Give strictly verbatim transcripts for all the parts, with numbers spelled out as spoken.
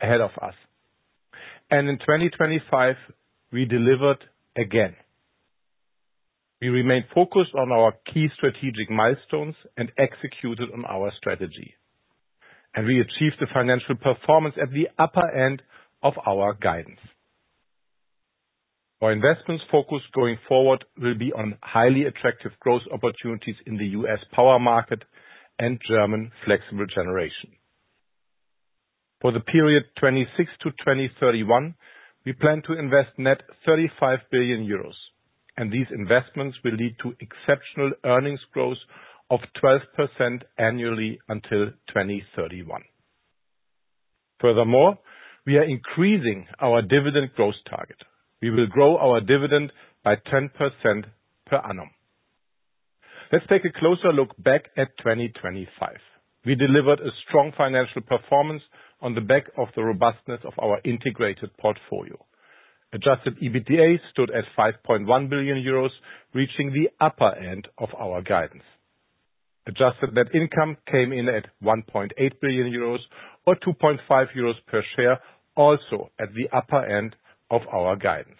ahead of us. And in twenty twenty-five, we delivered again. We remained focused on our key strategic milestones and executed on our strategy. And we achieved the financial performance at the upper end of our guidance. Our investments focus going forward will be on highly attractive growth opportunities in the U S power market and German flexible generation. For the period twenty-six to twenty thirty-one, we plan to invest net thirty-five billion euros, and these investments will lead to exceptional earnings growth of twelve percent annually until twenty thirty-one. Furthermore, we are increasing our dividend growth target. We will grow our dividend by ten percent per annum. Let's take a closer look back at twenty twenty-five. We delivered a strong financial performance on the back of the robustness of our integrated portfolio. Adjusted EBITDA stood at five point one billion euros, reaching the upper end of our guidance. Adjusted net income came in at one point eight billion euros or two point five euros per share, also at the upper end of our guidance.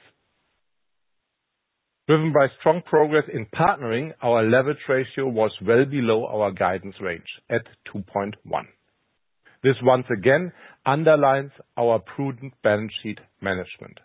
Driven by strong progress in partnering, our leverage ratio was well below our guidance range at two point one. This once again underlines our prudent balance sheet management.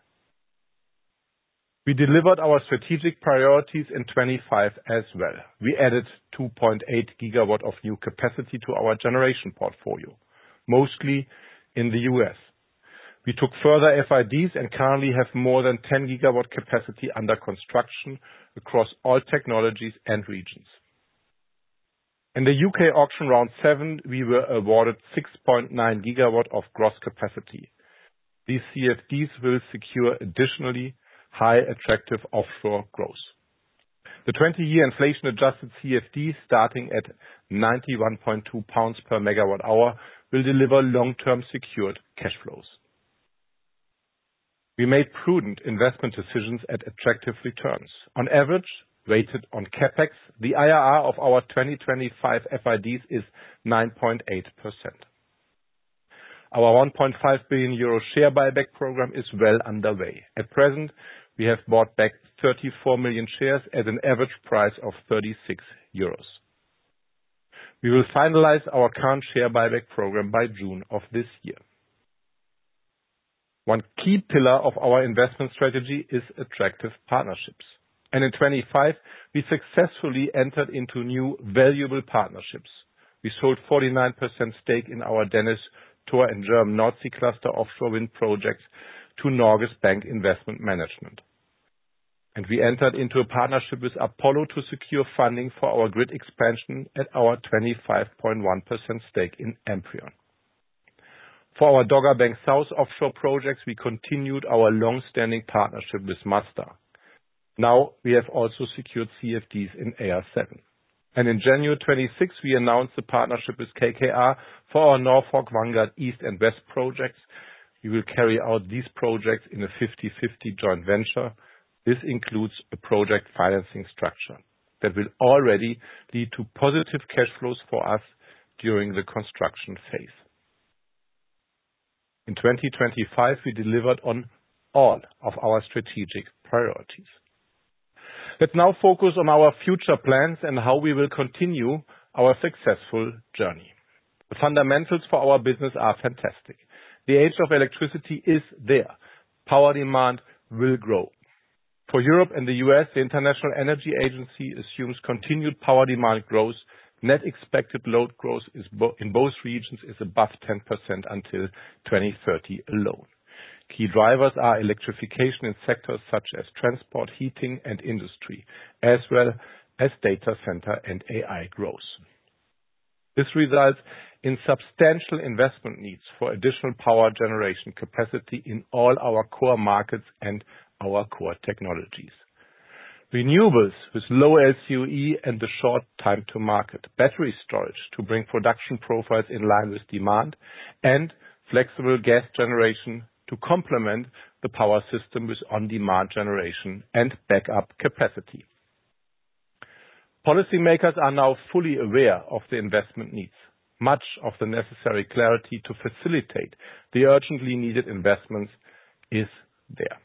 We delivered our strategic priorities in twenty-five as well. We added two point eight gigawatt of new capacity to our generation portfolio, mostly in the U S. We took further F I Ds and currently have more than ten gigawatt capacity under construction across all technologies and regions. In the U K auction round seven, we were awarded six point nine gigawatt of gross capacity. These C F Ds will secure additionally high attractive offshore growth. The twenty-year inflation-adjusted C F D starting at ninety-one point two pounds per megawatt hour will deliver long-term secured cash flows. We made prudent investment decisions at attractive returns. On average, weighted on CapEx, the I R R of our twenty twenty-five F I Ds is nine point eight percent. Our one point five billion euro share buyback program is well underway. At present, we have bought back thirty-four million shares at an average price of thirty-six euros. We will finalize our current share buyback program by June of this year. One key pillar of our investment strategy is attractive partnerships. And in twenty-five, we successfully entered into new valuable partnerships. We sold forty-nine percent stake in our Danish Thor and German North Sea cluster offshore wind projects to Norges Bank Investment Management. And we entered into a partnership with Apollo to secure funding for our grid expansion at our twenty-five point one percent stake in Amprion. For our Dogger Bank South offshore projects, we continued our long-standing partnership with Masdar. Now we have also secured C F Ds in A R seven. And in January twenty-sixth, we announced a partnership with K K R for our Norfolk Vanguard East and West projects. We will carry out these projects in a fifty-fifty joint venture. This includes a project financing structure that will already lead to positive cash flows for us during the construction phase. In twenty twenty-five, we delivered on all of our strategic priorities. Let's now focus on our future plans and how we will continue our successful journey. The fundamentals for our business are fantastic. The age of electricity is there. Power demand will grow. For Europe and the U S, the International Energy Agency assumes continued power demand growth. Net expected load growth is bo- in both regions is above ten percent until twenty thirty alone. Key drivers are electrification in sectors such as transport, heating, and industry, as well as data center and A I growth. This results in substantial investment needs for additional power generation capacity in all our core markets and our core technologies. Renewables with low L C O E and the short time to market, battery storage to bring production profiles in line with demand, and flexible gas generation to complement the power system with on-demand generation and backup capacity. Policymakers are now fully aware of the investment needs. Much of the necessary clarity to facilitate the urgently needed investments is there.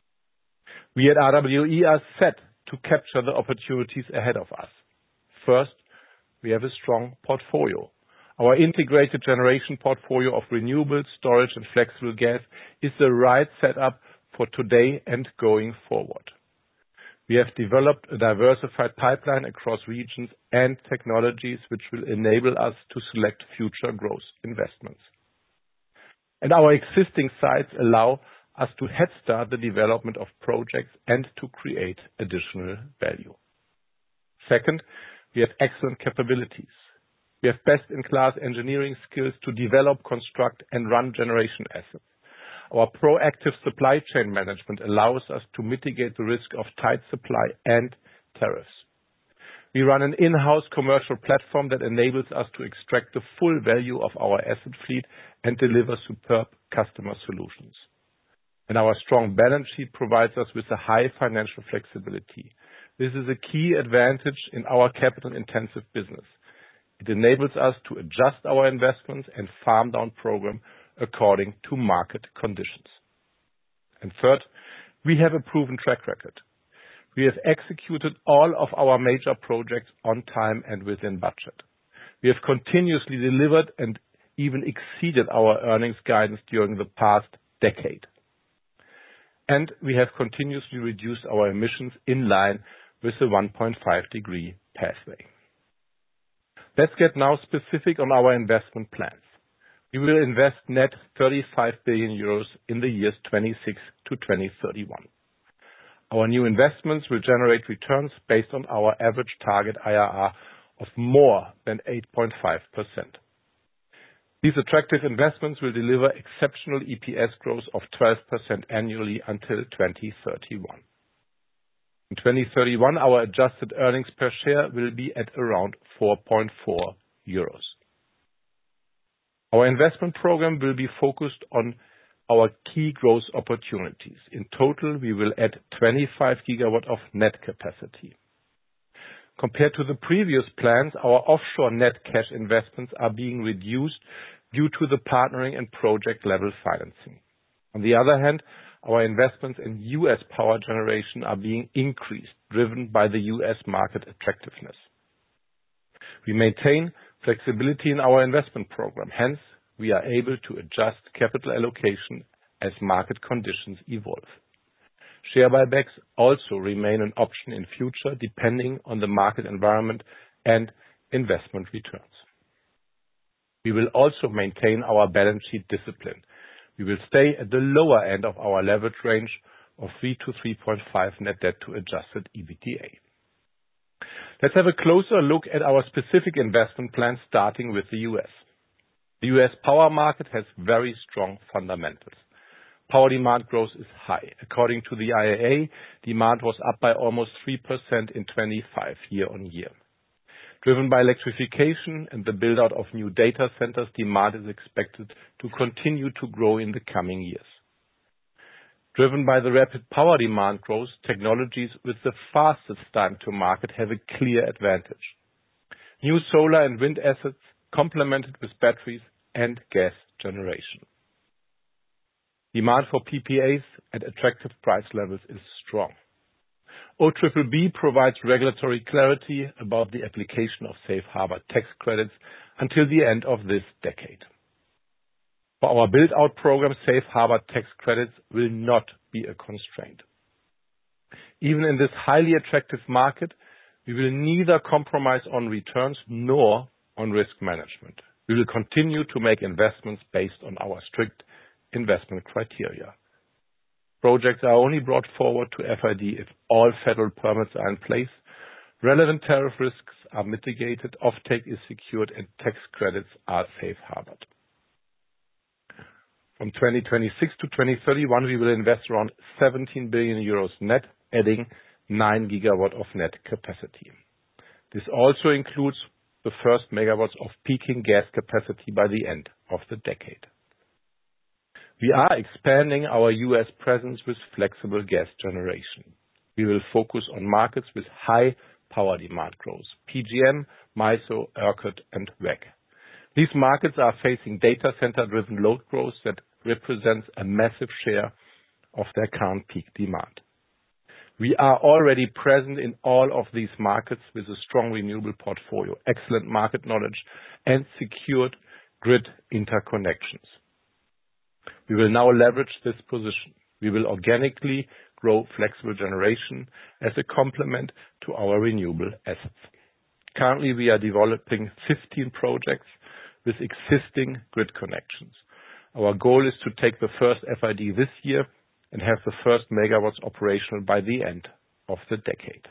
We at R W E are set to capture the opportunities ahead of us. First, we have a strong portfolio. Our integrated generation portfolio of renewable storage and flexible gas is the right setup for today and going forward. We have developed a diversified pipeline across regions and technologies which will enable us to select future growth investments. And our existing sites allow us to head start the development of projects and to create additional value. Second, we have excellent capabilities. We have best-in-class engineering skills to develop, construct, and run generation assets. Our proactive supply chain management allows us to mitigate the risk of tight supply and tariffs. We run an in-house commercial platform that enables us to extract the full value of our asset fleet and deliver superb customer solutions. And our strong balance sheet provides us with a high financial flexibility. This is a key advantage in our capital-intensive business. It enables us to adjust our investments and farm down program according to market conditions. And third, we have a proven track record. We have executed all of our major projects on time and within budget. We have continuously delivered and even exceeded our earnings guidance during the past decade. And we have continuously reduced our emissions in line with the one point five degree pathway. Let's get now specific on our investment plans. We will invest net thirty-five billion euros in the years twenty-six to twenty thirty-one. Our new investments will generate returns based on our average target I R R of more than eight point five percent. These attractive investments will deliver exceptional E P S growth of twelve percent annually until twenty thirty-one. In twenty thirty-one, our adjusted earnings per share will be at around four point four euros. Our investment program will be focused on our key growth opportunities. In total, we will add twenty-five gigawatt of net capacity. Compared to the previous plans, our offshore net cash investments are being reduced due to the partnering and project-level financing. On the other hand, our investments in U S power generation are being increased, driven by the U S market attractiveness. We maintain flexibility in our investment program. Hence, we are able to adjust capital allocation as market conditions evolve. Share buybacks also remain an option in future, depending on the market environment and investment returns. We will also maintain our balance sheet discipline. We will stay at the lower end of our leverage range of three to three point five net debt to adjusted E B T A. Let's have a closer look at our specific investment plan, starting with the U S. The U S power market has very strong fundamentals. Power demand growth is high. According to the I E A, demand was up by almost three percent in twenty-five year-on-year. Driven by electrification and the build-out of new data centers, demand is expected to continue to grow in the coming years. Driven by the rapid power demand growth, technologies with the fastest time to market have a clear advantage. New solar and wind assets complemented with batteries and gas generation. Demand for P P As at attractive price levels is strong. O B B B provides regulatory clarity about the application of safe harbor tax credits until the end of this decade. For our build-out program, safe harbor tax credits will not be a constraint. Even in this highly attractive market, we will neither compromise on returns nor on risk management. We will continue to make investments based on our strict investment criteria. Projects are only brought forward to F I D if all federal permits are in place, relevant tariff risks are mitigated, offtake is secured, and tax credits are safe harbored. From twenty twenty-six to twenty thirty-one, we will invest around seventeen billion euros net, adding nine gigawatt of net capacity. This also includes the first megawatts of peaking gas capacity by the end of the decade. We are expanding our U S presence with flexible gas generation. We will focus on markets with high power demand growth, P G M, MISO, ERCOT, and W E C. These markets are facing data center-driven load growth that represents a massive share of their current peak demand. We are already present in all of these markets with a strong renewable portfolio, excellent market knowledge, and secured grid interconnections. We will now leverage this position. We will organically grow flexible generation as a complement to our renewable assets. Currently, we are developing fifteen projects with existing grid connections. Our goal is to take the first F I D this year and have the first megawatts operational by the end of the decade.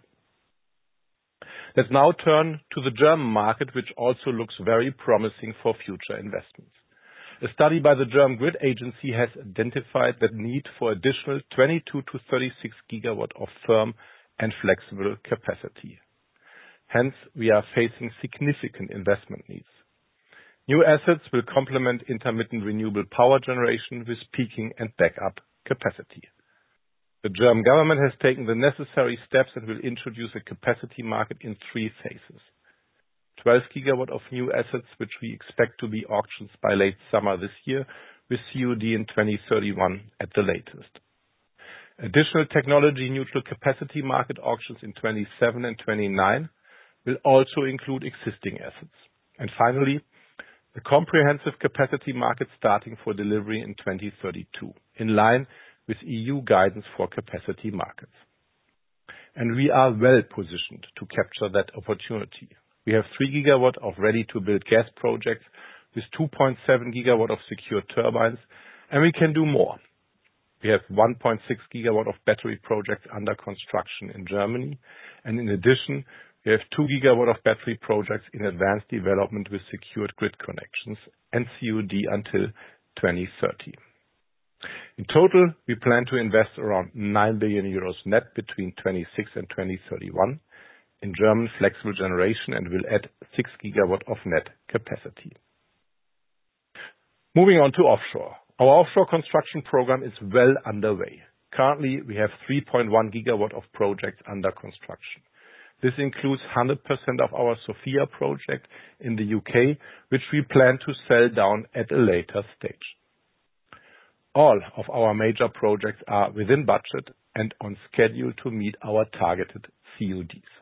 Let's now turn to the German market, which also looks very promising for future investments. A study by the German Grid Agency has identified the need for additional twenty-two to thirty-six gigawatt of firm and flexible capacity. Hence, we are facing significant investment needs. New assets will complement intermittent renewable power generation with peaking and backup capacity. The German government has taken the necessary steps and will introduce a capacity market in three phases. twelve gigawatt of new assets, which we expect to be auctioned by late summer this year, with C O D in twenty thirty-one at the latest. Additional technology-neutral capacity market auctions in twenty-seven and twenty-nine will also include existing assets. And finally, the comprehensive capacity market starting for delivery in twenty thirty-two, in line with E U guidance for capacity markets. And we are well positioned to capture that opportunity. We have three gigawatt of ready-to-build gas projects with two point seven gigawatt of secure turbines, and we can do more. We have one point six gigawatt of battery projects under construction in Germany, and in addition, we have two gigawatt of battery projects in advanced development with secured grid connections and C O D until twenty thirty. In total, we plan to invest around nine billion euros net between twenty-six and twenty thirty-one in German flexible generation and will add six gigawatt of net capacity. Moving on to offshore. Our offshore construction program is well underway. Currently, we have three point one gigawatt of projects under construction. This includes one hundred percent of our Sophia project in the U K, which we plan to sell down at a later stage. All of our major projects are within budget and on schedule to meet our targeted C O Ds.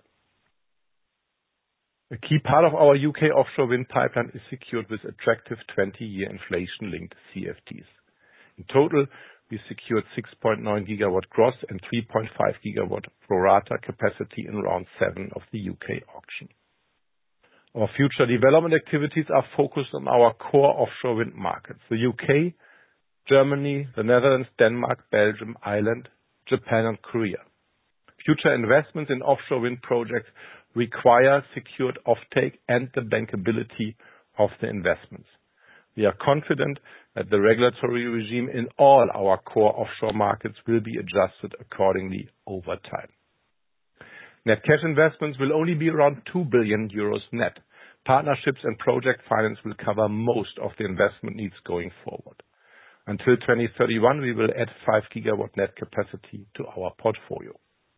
A key part of our U K offshore wind pipeline is secured with attractive twenty-year inflation-linked C F Ds. In total, we secured six point nine gigawatt gross and three point five gigawatt pro rata capacity in round seven of the U K auction. Our future development activities are focused on our core offshore wind markets: the U K, Germany, the Netherlands, Denmark, Belgium, Ireland, Japan, and Korea. Future investments in offshore wind projects require secured offtake and the bankability of the investments. We are confident that the regulatory regime in all our core offshore markets will be adjusted accordingly over time. Net cash investments will only be around two billion euros net. Partnerships and project finance will cover most of the investment needs going forward. Until twenty thirty-one, we will add five gigawatt net capacity to our portfolio.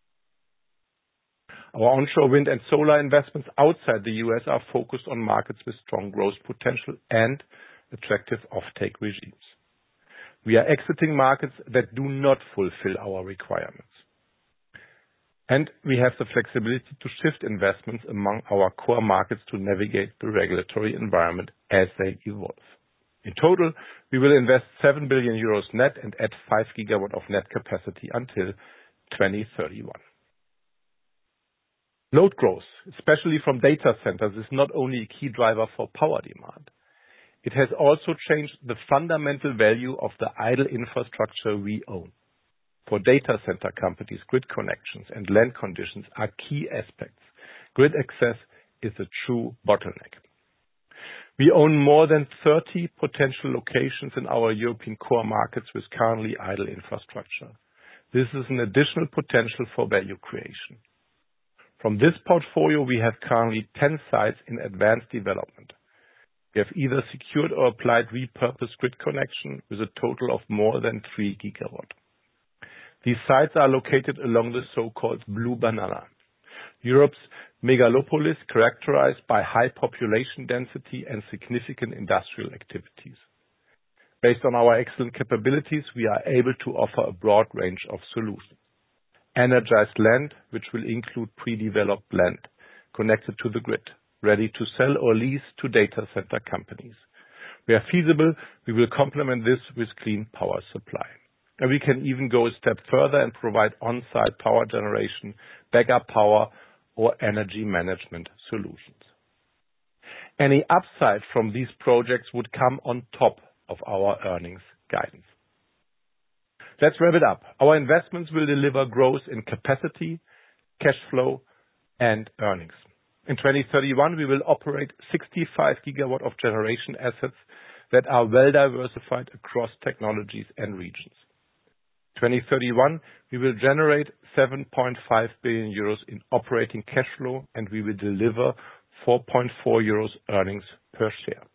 Our onshore wind and solar investments outside the U S are focused on markets with strong growth potential and attractive offtake regimes. We are exiting markets that do not fulfill our requirements. And we have the flexibility to shift investments among our core markets to navigate the regulatory environment as they evolve. In total, we will invest seven billion euros net and add five gigawatt of net capacity until twenty thirty-one. Load growth, especially from data centers, is not only a key driver for power demand. It has also changed the fundamental value of the idle infrastructure we own. For data center companies, grid connections and land conditions are key aspects. Grid access is a true bottleneck. We own more than thirty potential locations in our European core markets with currently idle infrastructure. This is an additional potential for value creation. From this portfolio, we have currently ten sites in advanced development. We have either secured or applied repurposed grid connection with a total of more than three gigawatt. These sites are located along the so-called Blue Banana. Europe's megalopolis characterized by high population density and significant industrial activities. Based on our excellent capabilities, we are able to offer a broad range of solutions. Energized land, which will include pre-developed land connected to the grid, ready to sell or lease to data center companies. Where feasible, we will complement this with clean power supply. And we can even go a step further and provide on-site power generation, backup power, or energy management solutions. Any upside from these projects would come on top of our earnings guidance. Let's wrap it up. Our investments will deliver growth in capacity, cash flow, and earnings. In twenty thirty-one, we will operate sixty-five gigawatt of generation assets that are well diversified across technologies and regions. twenty thirty-one, we will generate seven point five billion euros in operating cash flow, and we will deliver four point four euros earnings per share.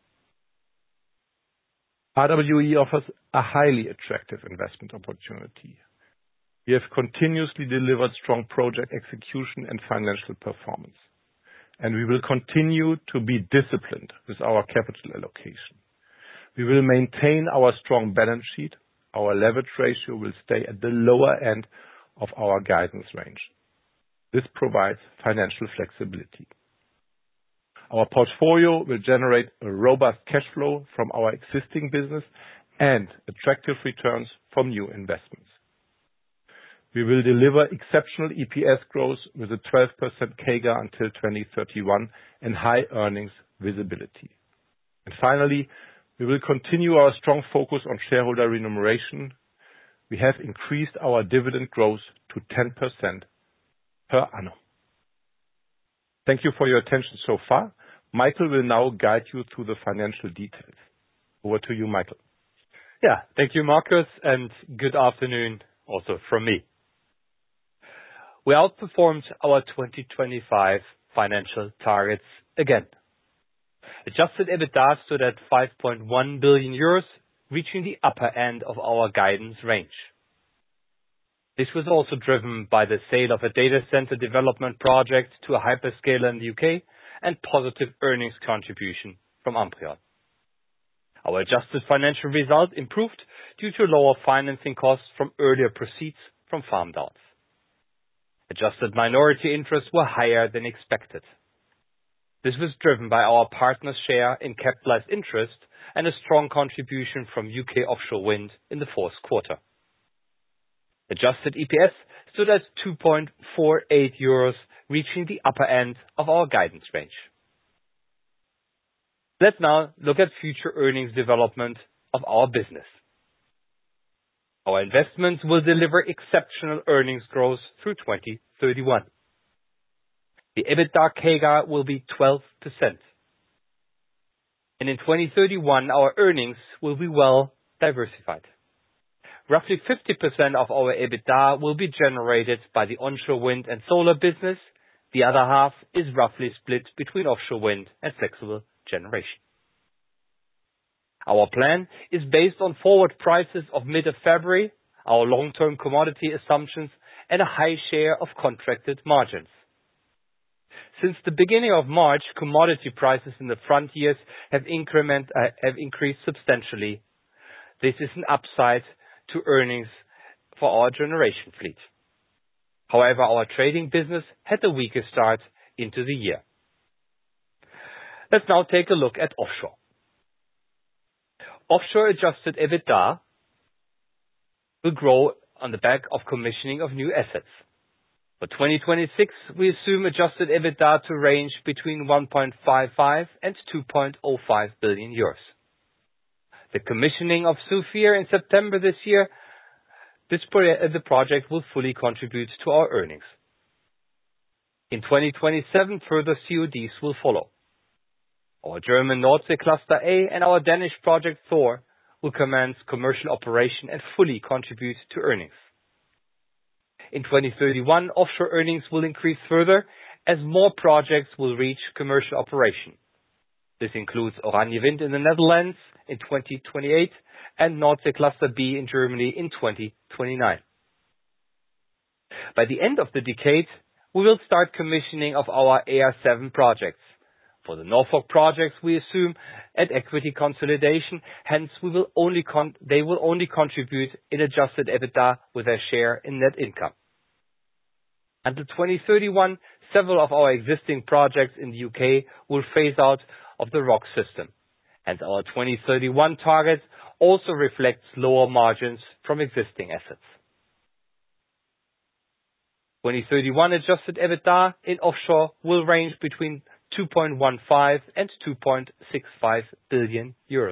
R W E offers a highly attractive investment opportunity. We have continuously delivered strong project execution and financial performance, and we will continue to be disciplined with our capital allocation. We will maintain our strong balance sheet. Our leverage ratio will stay at the lower end of our guidance range. This provides financial flexibility. Our portfolio will generate a robust cash flow from our existing business and attractive returns from new investments. We will deliver exceptional E P S growth with a twelve percent C A G R until twenty thirty-one and high earnings visibility. And finally, we will continue our strong focus on shareholder remuneration. We have increased our dividend growth to ten percent per annum. Thank you for your attention so far. Michael will now guide you through the financial details. Over to you, Michael. Yeah, thank you, Markus, and good afternoon also from me. We outperformed our twenty twenty-five financial targets again. Adjusted EBITDA stood at five point one billion euros, reaching the upper end of our guidance range. This was also driven by the sale of a data center development project to a hyperscaler in the U K and positive earnings contribution from Amprion. Our adjusted financial result improved due to lower financing costs from earlier proceeds from farm downs. Adjusted minority interests were higher than expected. This was driven by our partner's share in capitalized interest and a strong contribution from U K offshore wind in the fourth quarter. Adjusted E P S stood at two point four eight euros, reaching the upper end of our guidance range. Let's now look at future earnings development of our business. Our investments will deliver exceptional earnings growth through twenty thirty-one. The EBITDA C A G R will be twelve percent. And in twenty thirty-one, our earnings will be well diversified. Roughly fifty percent of our EBITDA will be generated by the onshore wind and solar business. The other half is roughly split between offshore wind and flexible generation. Our plan is based on forward prices of mid of February, our long-term commodity assumptions, and a high share of contracted margins. Since the beginning of March, commodity prices in the front years have, increment, uh, have increased substantially. This is an upside to earnings for our generation fleet. However, our trading business had a weaker start into the year. Let's now take a look at offshore. Offshore adjusted EBITDA will grow on the back of commissioning of new assets. For twenty twenty-six, we assume adjusted EBITDA to range between one point five five and two point zero five billion euros. The commissioning of Zufir in September this year, this pro- the project will fully contribute to our earnings. In twenty twenty-seven, further C O Ds will follow. Our German Nordsee Cluster A and our Danish project Thor will commence commercial operation and fully contribute to earnings. In twenty thirty-one, offshore earnings will increase further as more projects will reach commercial operation. This includes Oranje Wind in the Netherlands in twenty twenty-eight and Nordsee Cluster B in Germany in twenty twenty-nine. By the end of the decade, we will start commissioning of our A R seven projects. For the Norfolk projects, we assume at equity consolidation, hence we will only con- they will only contribute in adjusted EBITDA with their share in net income. Until twenty thirty-one, several of our existing projects in the U K will phase out of the R O C system, and our twenty thirty-one target also reflects lower margins from existing assets. twenty thirty-one adjusted EBITDA in offshore will range between two point one five and two point six five billion euros.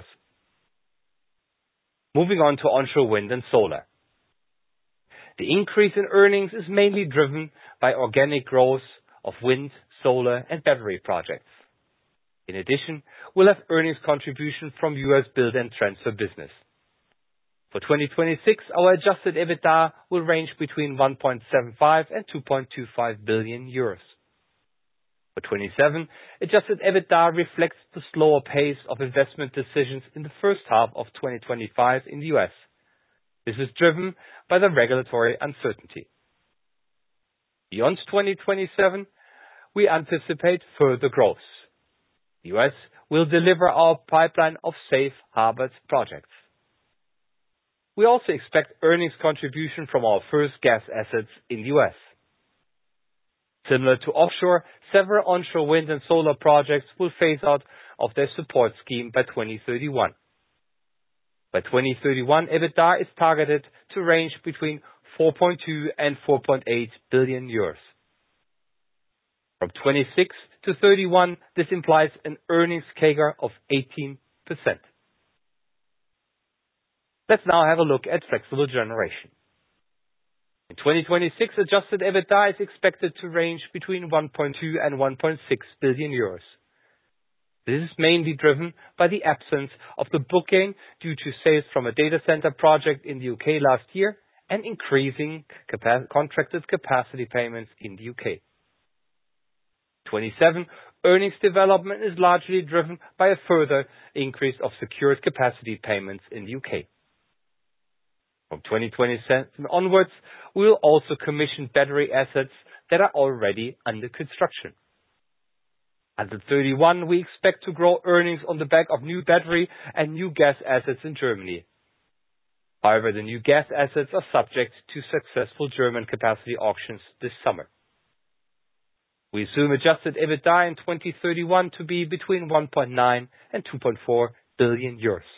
Moving on to onshore wind and solar. The increase in earnings is mainly driven by organic growth of wind, solar, and battery projects. In addition, we'll have earnings contribution from U S build and transfer business. For twenty twenty-six, our adjusted EBITDA will range between one point seven five and two point two five billion euros. For twenty-seven, adjusted EBITDA reflects the slower pace of investment decisions in the first half of twenty twenty-five in the U S. This is driven by the regulatory uncertainty. Beyond twenty twenty-seven, we anticipate further growth. The U S will deliver our pipeline of safe harbor projects. We also expect earnings contribution from our first gas assets in the U S. Similar to offshore, several onshore wind and solar projects will phase out of their support scheme by twenty thirty-one. By twenty thirty-one, EBITDA is targeted to range between four point two and four point eight billion euros. From twenty-six to thirty-one, this implies an earnings C A G R of eighteen percent. Let's now have a look at flexible generation. In twenty twenty-six, adjusted EBITDA is expected to range between one point two and one point six billion euros. This is mainly driven by the absence of the booking due to sales from a data center project in the U K last year and increasing capa- contracted capacity payments in the U K. twenty-seven, earnings development is largely driven by a further increase of secured capacity payments in the U K. From twenty twenty-seven onwards, we will also commission battery assets that are already under construction. Until thirty-one, we expect to grow earnings on the back of new battery and new gas assets in Germany. However, the new gas assets are subject to successful German capacity auctions this summer. We assume adjusted EBITDA in twenty thirty-one to be between one point nine and two point four billion euros.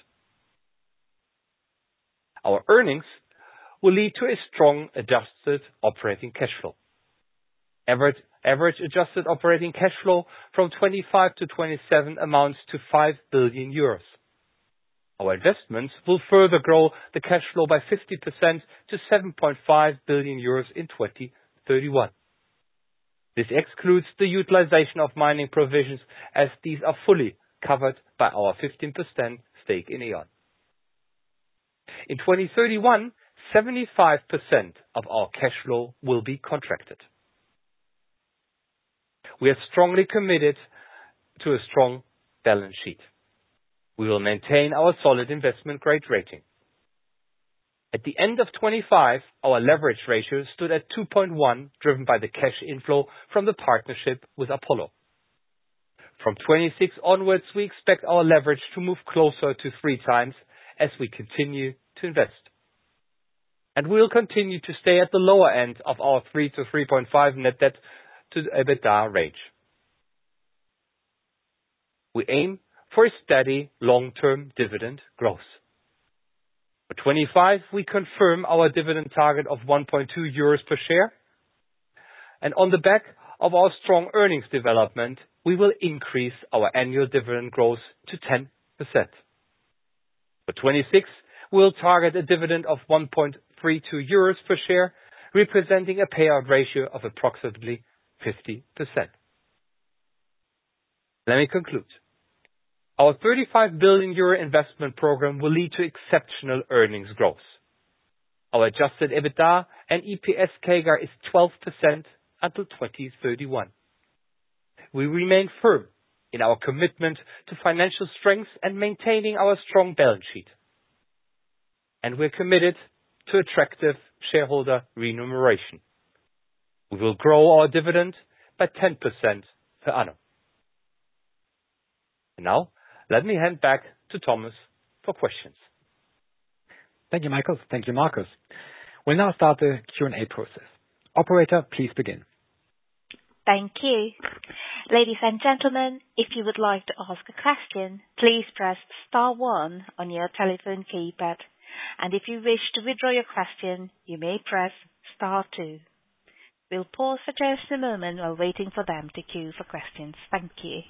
Our earnings will lead to a strong adjusted operating cash flow. Average, average adjusted operating cash flow from twenty-five to twenty-seven amounts to five billion euros. Our investments will further grow the cash flow by fifty percent to seven point five billion euros in twenty thirty-one. This excludes the utilization of mining provisions, as these are fully covered by our fifteen percent stake in E.ON. In twenty thirty-one, seventy-five percent of our cash flow will be contracted. We are strongly committed to a strong balance sheet. We will maintain our solid investment grade rating. At the end of twenty-five, our leverage ratio stood at two point one, driven by the cash inflow from the partnership with Apollo. From twenty-six onwards, we expect our leverage to move closer to three times as we continue to invest. And we will continue to stay at the lower end of our three to three point five net debt to EBITDA range. We aim for a steady long-term dividend growth. For twenty-five, we confirm our dividend target of one point two euros per share. And on the back of our strong earnings development, we will increase our annual dividend growth to ten percent. For twenty-six, we'll target a dividend of one point three two euros per share, representing a payout ratio of approximately fifty percent. Let me conclude. Our thirty-five billion euro investment program will lead to exceptional earnings growth. Our adjusted EBITDA and E P S C A G R is twelve percent until twenty thirty-one. We remain firm in our commitment to financial strength and maintaining our strong balance sheet. And we're committed to attractive shareholder remuneration. We will grow our dividend by ten percent per annum. And now, let me hand back to Thomas for questions. Thank you, Michael. Thank you, Markus. We'll now start the Q and A process. Operator, please begin. Thank you. Ladies and gentlemen, if you would like to ask a question, please press star one on your telephone keypad. And if you wish to withdraw your question, you may press star two. We'll pause for just a moment while waiting for them to queue for questions. Thank you.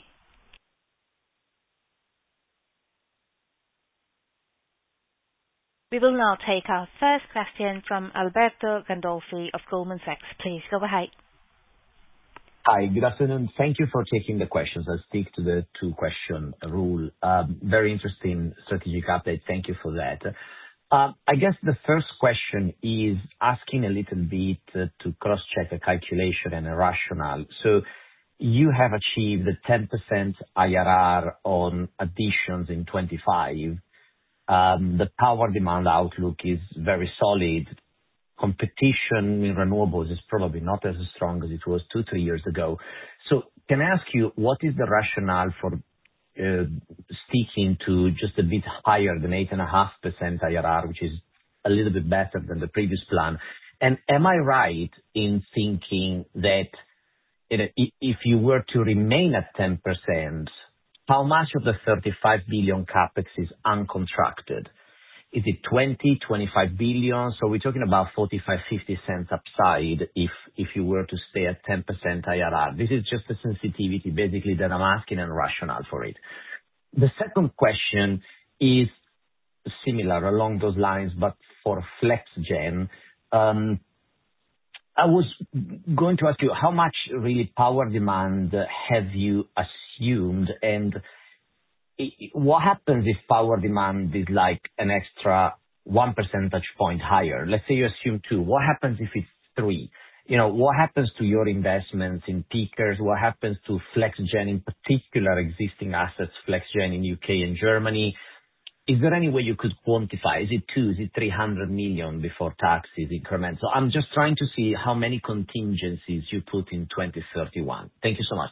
We will now take our first question from Alberto Gandolfi of Goldman Sachs. Please go ahead. Hi, good afternoon. Thank you for taking the questions. I'll stick to the two-question rule. Um, very interesting strategic update. Thank you for that. Uh, I guess the first question is asking a little bit uh, to cross-check a calculation and a rationale. So you have achieved a ten percent I R R on additions in twenty-five. Um, the power demand outlook is very solid. Competition in renewables is probably not as strong as it was two, three years ago. So can I ask you, what is the rationale for uh, sticking to just a bit higher than eight point five percent I R R, which is a little bit better than the previous plan? And am I right in thinking that you know, if you were to remain at ten percent, how much of the thirty-five billion capex is uncontracted? Is it twenty, twenty-five billion? So we're talking about forty-five, fifty cents upside if if you were to stay at ten percent I R R. This is just a sensitivity basically that I'm asking and rationale for it. The second question is similar along those lines, but for FlexGen. Um, I was going to ask you, how much really power demand have you assumed, and what happens if power demand is like an extra one percentage point higher? Let's say you assume two. What happens if it's three? You know, what happens to your investments in peakers? What happens to FlexGen, in particular, existing assets, FlexGen in U K and Germany? Is there any way you could quantify? Is it two? Is it three hundred million before taxes increment? So I'm just trying to see how many contingencies you put in twenty thirty-one. Thank you so much.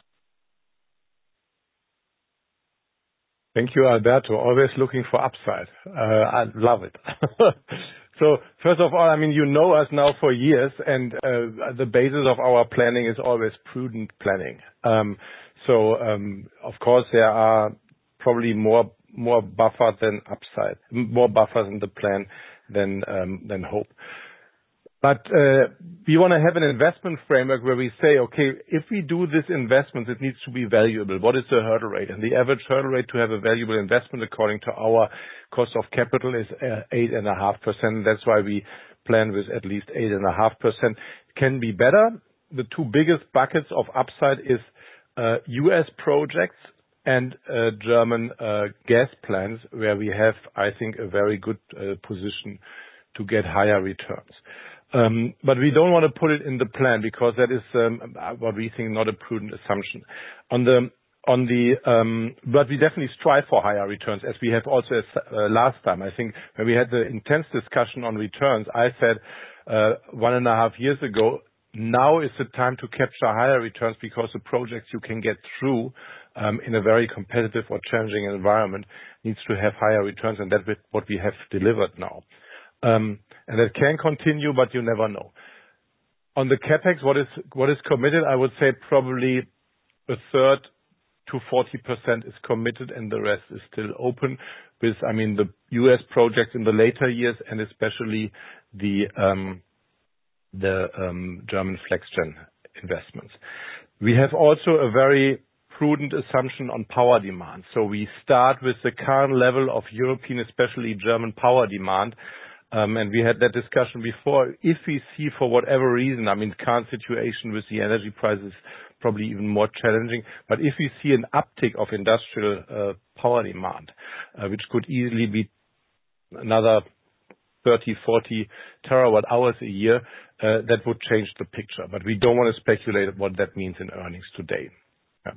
Thank you, Alberto. Always looking for upside. Uh, I love it. So first of all, I mean, you know us now for years, and uh, the basis of our planning is always prudent planning. Um, so um, of course, there are probably more more buffer than upside, more buffers in the plan than um, than hope. But uh, we want to have an investment framework where we say, okay, if we do this investment, it needs to be valuable. What is the hurdle rate? And the average hurdle rate to have a valuable investment, according to our cost of capital, is uh, eight point five percent. That's why we plan with at least eight point five percent. Can be better. The two biggest buckets of upside is uh, U S projects and uh, German uh, gas plants, where we have, I think, a very good uh, position to get higher returns. Um, but we don't want to put it in the plan because that is um, what we think not a prudent assumption. On the on the um, but we definitely strive for higher returns, as we have also as, uh, last time. I think when we had the intense discussion on returns, I said uh, one and a half years ago, now is the time to capture higher returns because the projects you can get through um, in a very competitive or challenging environment needs to have higher returns, and that's what we have delivered now. Um, and that can continue, but you never know. On the CapEx, what is what is committed, I would say probably a third to forty percent is committed, and the rest is still open with, I mean, the U S projects in the later years, and especially the um, the um, German FlexGen investments. We have also a very prudent assumption on power demand. So we start with the current level of European, especially German power demand. Um, and we had that discussion before. If we see, for whatever reason, I mean, current situation with the energy prices probably even more challenging, but if we see an uptick of industrial uh, power demand, uh, which could easily be another thirty, forty terawatt hours a year, uh, that would change the picture. But we don't want to speculate what that means in earnings today. Yeah.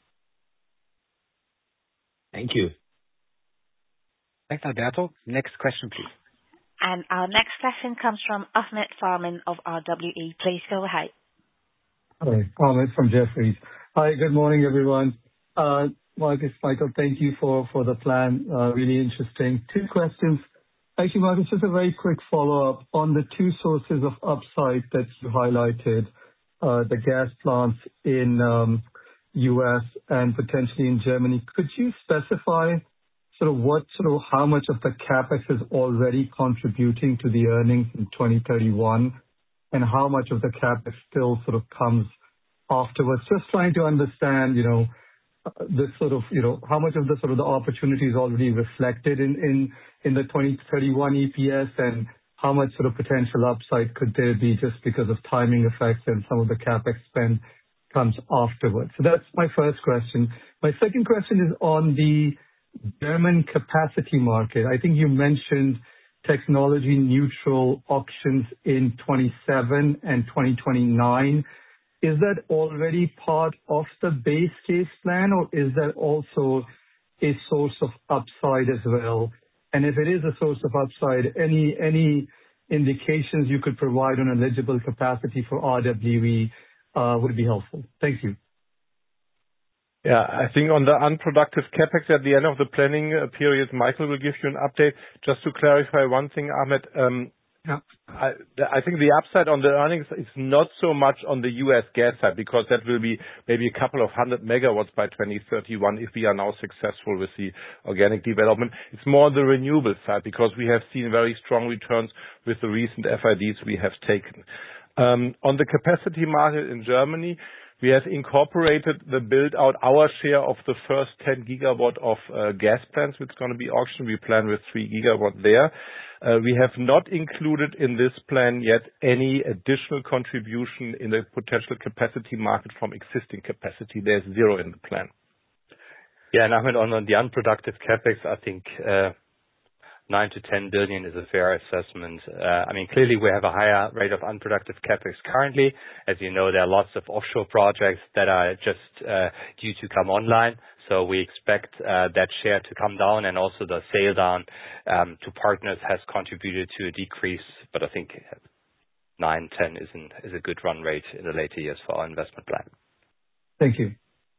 Thank you. Thanks, Alberto. Next question, please. And our next question comes from Ahmed Farman of R W E. Please go ahead. Hi, Ahmed from Jefferies. Hi, good morning, everyone. Uh, Markus, Michael, thank you for for the plan. Uh, Really interesting. Two questions. Actually, Markus, just a very quick follow-up on the two sources of upside that you highlighted, uh, the gas plants in um, U S and potentially in Germany. Could you specify sort of what, sort of how much of the CapEx is already contributing to the earnings in twenty thirty-one, and how much of the CapEx still sort of comes afterwards? Just trying to understand, you know, uh, this sort of, you know, how much of the sort of the opportunity is already reflected in in in the twenty thirty-one E P S, and how much sort of potential upside could there be just because of timing effects and some of the CapEx spend comes afterwards? So that's my first question. My second question is on the German capacity market. I think you mentioned technology neutral auctions in twenty-seven and twenty twenty-nine. Is that already part of the base case plan, or is that also a source of upside as well? And if it is a source of upside, any any indications you could provide on eligible capacity for R W E uh, would be helpful. Thank you. Yeah, I think on the unproductive CapEx at the end of the planning uh, period, Michael will give you an update. Just to clarify one thing, Ahmed, um, Yeah. I I think the upside on the earnings is not so much on the U S gas side, because that will be maybe a couple of hundred megawatts by twenty thirty-one if we are now successful with the organic development. It's more on the renewable side, because we have seen very strong returns with the recent F I Ds we have taken. Um, On the capacity market in Germany, we have incorporated the build-out, our share of the first ten gigawatt of uh, gas plants, which is going to be auctioned. We plan with three gigawatt there. Uh, We have not included in this plan yet any additional contribution in the potential capacity market from existing capacity. There's zero in the plan. Yeah, and Ahmed, on on the unproductive CapEx, I think uh nine to ten billion is a fair assessment. Uh I mean, clearly we have a higher rate of unproductive CapEx currently. As you know, there are lots of offshore projects that are just uh due to come online. So we expect uh that share to come down, and also the sale down um to partners has contributed to a decrease. But I think nine, ten is an- is a good run rate in the later years for our investment plan. Thank you.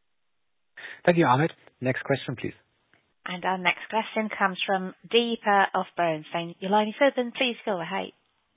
Thank you, Ahmed. Next question, please. And our next question comes from Deepa of Bernstein. Your line is open. Please go ahead.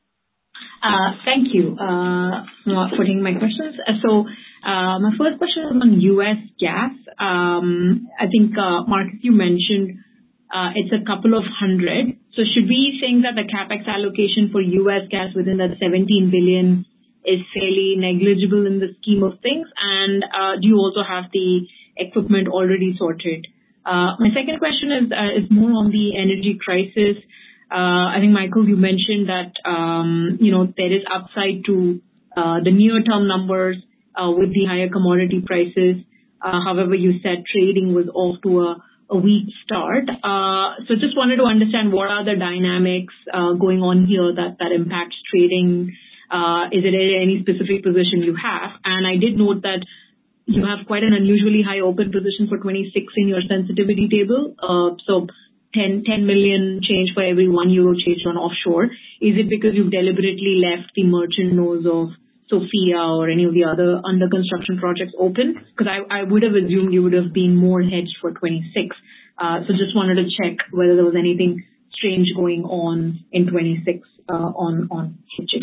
Uh, Thank you uh, for taking my questions. Uh, So, uh, my first question is on U S gas. Um, I think, uh, Markus, you mentioned uh, it's a couple of hundred. So should we think that the CapEx allocation for U S gas within that seventeen billion is fairly negligible in the scheme of things? And uh, do you also have the equipment already sorted? Uh, My second question is uh, is more on the energy crisis. Uh, I think, Michael, you mentioned that, um, you know, there is upside to uh, the near-term numbers uh, with the higher commodity prices. Uh, However, you said trading was off to a a weak start. Uh, So just wanted to understand what are the dynamics uh, going on here that that impacts trading. Uh, Is it any specific position you have? And I did note that you have quite an unusually high open position for twenty-six in your sensitivity table. Uh, So ten million change for every one euro change on offshore. Is it because you've deliberately left the merchant nodes of Sofia or any of the other under construction projects open? Because I I would have assumed you would have been more hedged for twenty-six. Uh, So just wanted to check whether there was anything strange going on in twenty-six uh, on on hedging.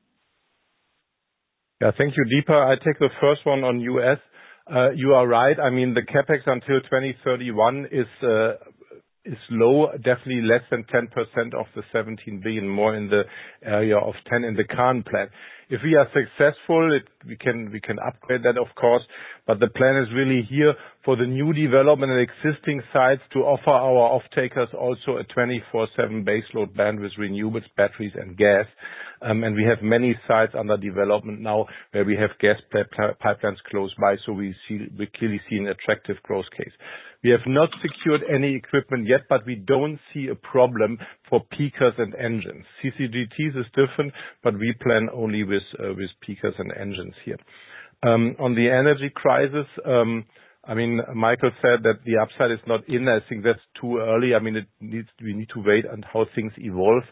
Yeah, thank you, Deepa. I take the first one on U S. Uh, You are right. I mean, the CapEx until twenty thirty-one is uh, is low, definitely less than ten percent of the seventeen billion, more in the area of ten in the current plan. If we are successful, it, we can we can upgrade that, of course, but the plan is really here for the new development and existing sites to offer our off-takers also a twenty-four seven baseload band with renewables, batteries, and gas. Um, and we have many sites under development now where we have gas pipelines close by, so we see we clearly see an attractive growth case. We have not secured any equipment yet, but we don't see a problem for peakers and engines. C C G Ts is different, but we plan only with uh, with peakers and engines here. Um, On the energy crisis, um, I mean, Michael said that the upside is not in. I think that's too early. I mean, it needs we need to wait on how things evolve.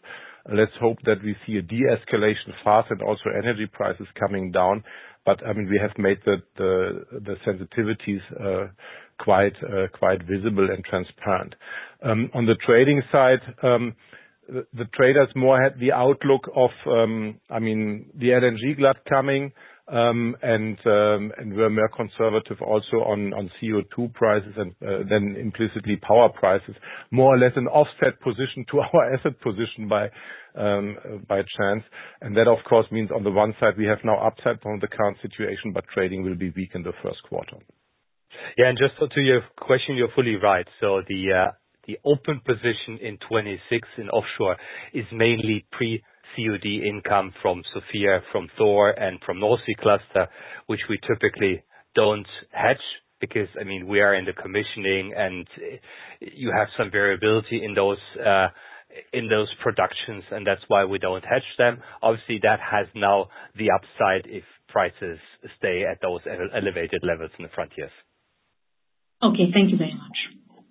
Let's hope that we see a de-escalation fast and also energy prices coming down. But I mean, we have made the the, the sensitivities uh, quite uh, quite visible and transparent. Um, on the trading side, um, the, the traders more had the outlook of, um, I mean, the L N G glut coming, um, and um, and were more conservative also on on C O two prices and uh, then implicitly power prices, more or less an offset position to our asset position by um, by chance. And that, of course, means on the one side we have now upside from the current situation, but trading will be weak in the first quarter. Yeah, and just to your question, you're fully right. So the uh, the open position in twenty-six in offshore is mainly pre-C O D income from Sophia, from Thor, and from North Sea Cluster, which we typically don't hedge because, I mean, we are in the commissioning and you have some variability in those uh, in those productions, and that's why we don't hedge them. Obviously, that has now the upside if prices stay at those elevated levels in the front years. Okay, thank you very much.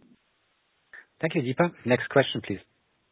Thank you, Deepa. Next question, please.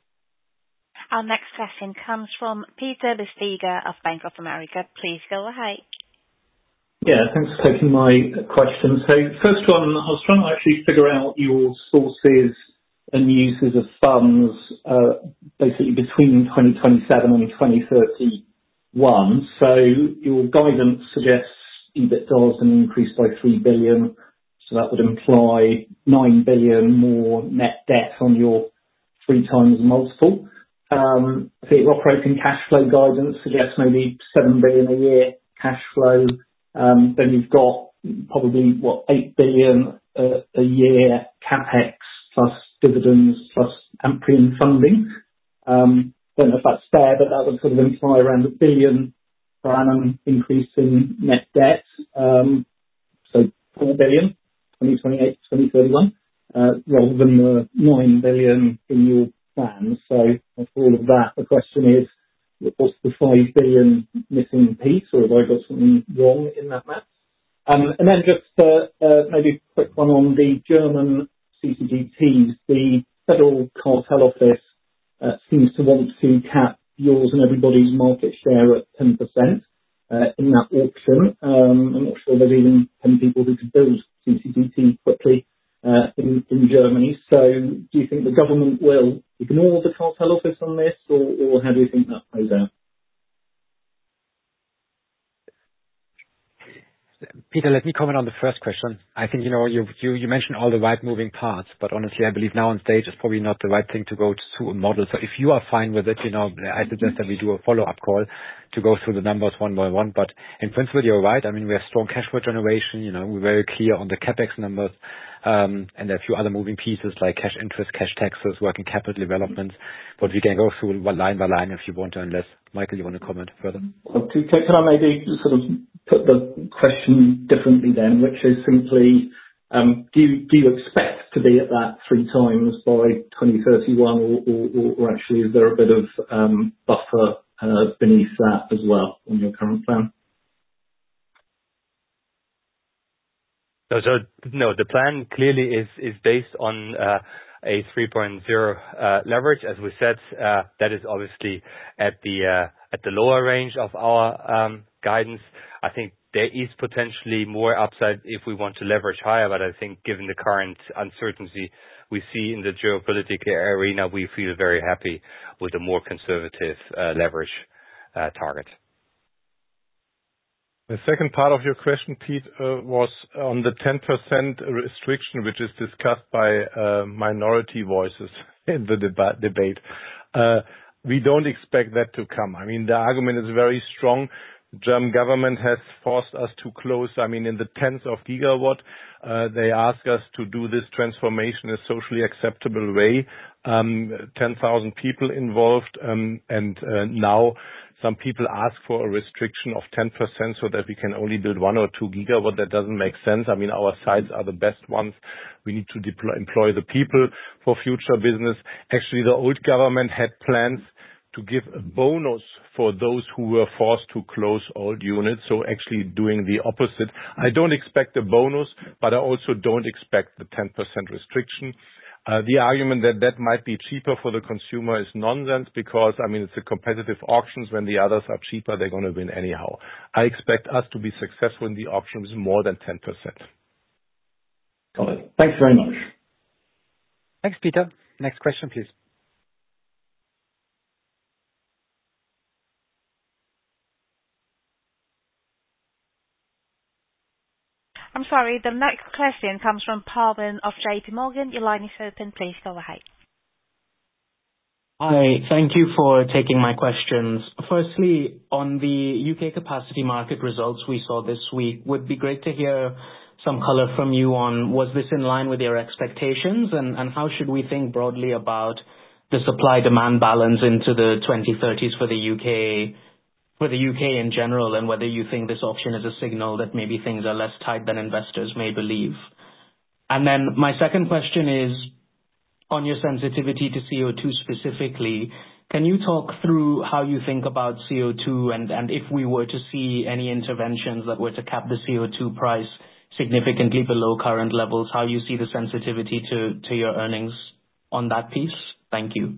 Our next question comes from Peter Bisztyga of Bank of America. Please go ahead. Yeah, thanks for taking my question. So first one, I was trying to actually figure out your sources and uses of funds, uh, basically between twenty twenty-seven and twenty thirty-one. So your guidance suggests EBITDA is an increase by three billion. So that would imply nine billion more net debt on your three times multiple. Um, I think your operating cash flow guidance suggests maybe seven billion a year cash flow. Um, then you've got probably, what, eight billion uh, a year CapEx plus dividends plus Amprion funding. Um, don't know if that's fair, but that would sort of imply around a billion per annum increase in net debt. Um, so four billion. twenty twenty-eight to twenty thirty-one, uh, rather than the nine billion in your plan. So after all of that, the question is, what's the five billion missing piece, or have I got something wrong in that math? Um, and then just uh, uh, maybe a quick one on the German C C G Ts. The Federal Cartel Office uh, seems to want to cap yours and everybody's market share at ten percent. Uh, in that auction. Um, I'm not sure there's even ten people who could build C C G T quickly uh, in, in Germany. So do you think the government will ignore the cartel office on this, or, or how do you think that plays out? Peter, let me comment on the first question. I think, you know, you, you, you mentioned all the right moving parts, but honestly, I believe now on stage is probably not the right thing to go to a model. So if you are fine with it, you know, I suggest that we do a follow-up call to go through the numbers one by one. But in principle, you're right. I mean, we have strong cash flow generation. You know, we're very clear on the CapEx numbers. Um, and there are a few other moving pieces like cash interest, cash taxes, working capital developments. But we can go through line by line if you want to, unless, Michael, you want to comment further? Okay, can I maybe sort of put the question differently then, which is simply, um, do you, do you expect to be at that three times by twenty thirty-one, or, or, or actually is there a bit of um, buffer uh, beneath that as well on your current plan? So, so no, the plan clearly is is based on uh, a three point oh uh, leverage. As we said, uh, that is obviously at the uh, at the lower range of our um, guidance. I think there is potentially more upside if we want to leverage higher, but I think given the current uncertainty we see in the geopolitical arena, we feel very happy with a more conservative uh, leverage uh, target. The second part of your question, Pete, uh, was on the ten percent restriction, which is discussed by uh, minority voices in the deba- debate. Uh, we don't expect that to come. I mean, the argument is very strong. The German government has forced us to close, I mean, in the tens of gigawatt. Uh, they ask us to do this transformation in a socially acceptable way. Um, ten thousand people involved, um, and uh, now some people ask for a restriction of ten percent so that we can only build one or two gigawatt. That doesn't make sense. I mean, our sites are the best ones. We need to deploy, employ the people for future business. Actually, the old government had plans to give a bonus for those who were forced to close old units, so actually doing the opposite. I don't expect a bonus, but I also don't expect the ten percent restriction. Uh, the argument that that might be cheaper for the consumer is nonsense because, I mean, it's a competitive auctions. When the others are cheaper, they're going to win anyhow. I expect us to be successful in the auctions more than ten percent. Got it. Thanks very much. Thanks, Peter. Next question, please. I'm sorry, the next question comes from Pavan of J P Morgan. Your line is open. Please go ahead. Hi. Thank you for taking my questions. Firstly, on the U K capacity market results we saw this week, would be great to hear some color from you on, was this in line with your expectations? And and how should we think broadly about the supply-demand balance into the twenty thirties for the U K, for the U K in general, and whether you think this auction is a signal that maybe things are less tight than investors may believe? And then my second question is on your sensitivity to C O two specifically. Can you talk through how you think about C O two, and and if we were to see any interventions that were to cap the C O two price significantly below current levels, how you see the sensitivity to to your earnings on that piece? Thank you.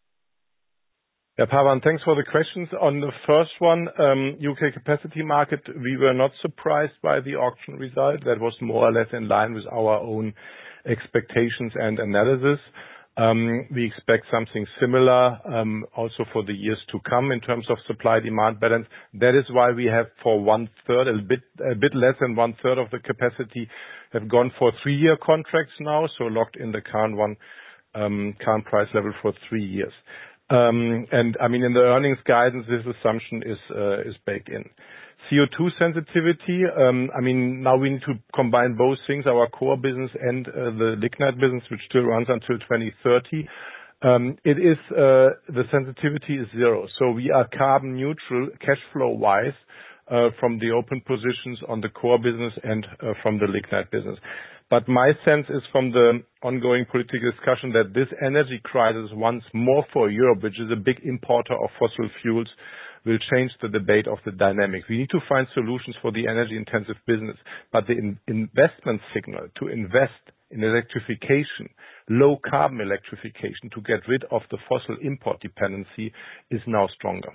Yeah, Pavan, thanks for the questions. On the first one, um, U K capacity market, we were not surprised by the auction result. That was more or less in line with our own expectations and analysis. Um, we expect something similar um, also for the years to come in terms of supply-demand balance. That is why we have for one-third, a bit a bit less than one-third of the capacity have gone for three-year contracts now, so locked in the current one, um, current price level for three years. Um, and I mean, in the earnings guidance, this assumption is uh, is baked in. C O two sensitivity, um, I mean, now we need to combine both things, our core business and uh, the lignite business, which still runs until twenty thirty. Um, it is, uh, the sensitivity is zero. So we are carbon neutral cash flow wise, uh, from the open positions on the core business and uh, from the lignite business. But my sense is from the ongoing political discussion that this energy crisis once more for Europe, which is a big importer of fossil fuels, will change the debate of the dynamics. We need to find solutions for the energy-intensive business, but the in- investment signal to invest in electrification, low-carbon electrification, to get rid of the fossil import dependency is now stronger.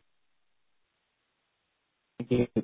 Thank you.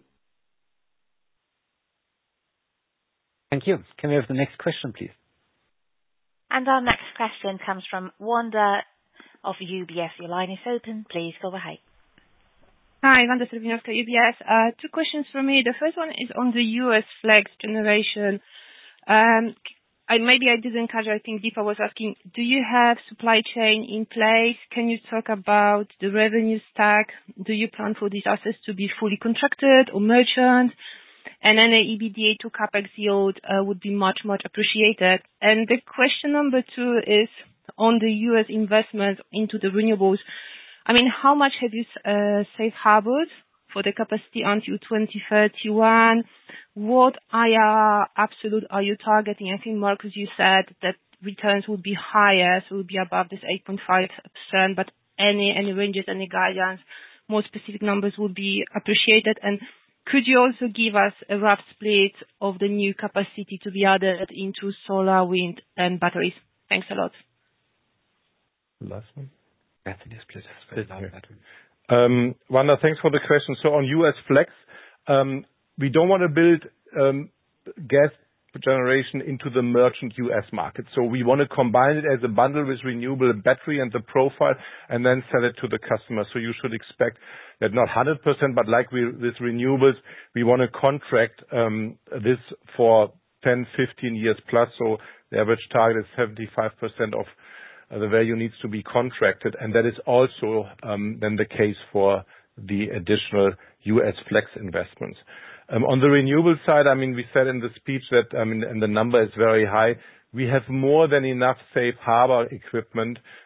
Thank you. Can we have the next question, please? And our next question comes from Wanda of U B S. Your line is open. Please go ahead. Hi, Wanda Serwinowska, U B S. Uh, two questions for me. The first one is on the U S flex generation. Um, I, maybe I didn't catch, I think Deepa was asking, do you have supply chain in place? Can you talk about the revenue stack? Do you plan for these assets to be fully contracted or merchant? And any E B D A to CapEx yield uh, would be much, much appreciated. And the question number two is on the U S investment into the renewables. I mean, how much have you uh, safe harbored for the capacity until twenty thirty-one? What I R R absolute are you targeting? I think, Markus, you said that returns would be higher, so it would be above this eight point five percent, but any any ranges, any guidance, more specific numbers would be appreciated. And could you also give us a rough split of the new capacity to be added into solar, wind, and batteries? Thanks a lot. Last one. Battery split. split out battery. Um, Wanda, thanks for the question. So on U S flex, um, we don't want to build um, gas generation into the merchant U S market. So we want to combine it as a bundle with renewable battery and the profile and then sell it to the customer. So you should expect that not one hundred percent, but like we, with renewables, we want to contract um, this for ten, fifteen years plus. So the average target is seventy-five percent of uh, the value needs to be contracted. And that is also um, then the case for the additional U S flex investments. Um, on the renewable side, I mean, we said in the speech that, I mean, and the number is very high. We have more than enough safe harbor equipment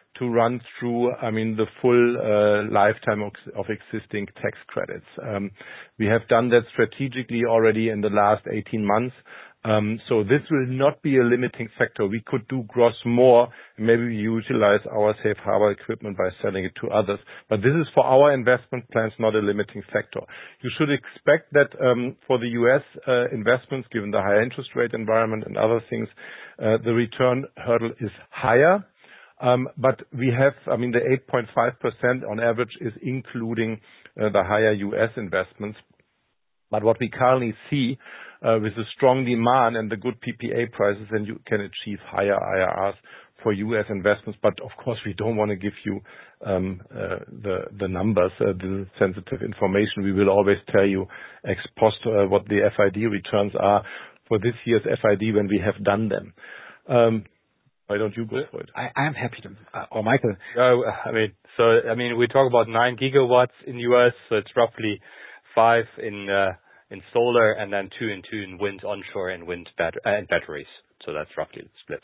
to run through, I mean, the full uh, lifetime of, of existing tax credits. Um, we have done that strategically already in the last eighteen months. Um, so this will not be a limiting factor. We could do gross more, and maybe we utilize our safe harbor equipment by selling it to others. But this is for our investment plans, not a limiting factor. You should expect that um, for the U S uh, investments, given the higher interest rate environment and other things, uh, the return hurdle is higher. Um, but we have, I mean, the eight point five percent on average is including uh, the higher U S investments. But what we currently see uh, with the strong demand and the good P P A prices, then you can achieve higher I R Rs for U S investments. But of course, we don't want to give you um, uh, the the numbers, uh, the sensitive information. We will always tell you ex post uh, what the F I D returns are for this year's F I D when we have done them. Um, why don't you go for it? I, I'm happy to. Uh, or Michael. Uh, I mean, so I mean, we talk about nine gigawatts in U S, so it's roughly five in uh, in solar, and then two and two in wind onshore and wind bat- uh, and batteries. So that's roughly the split.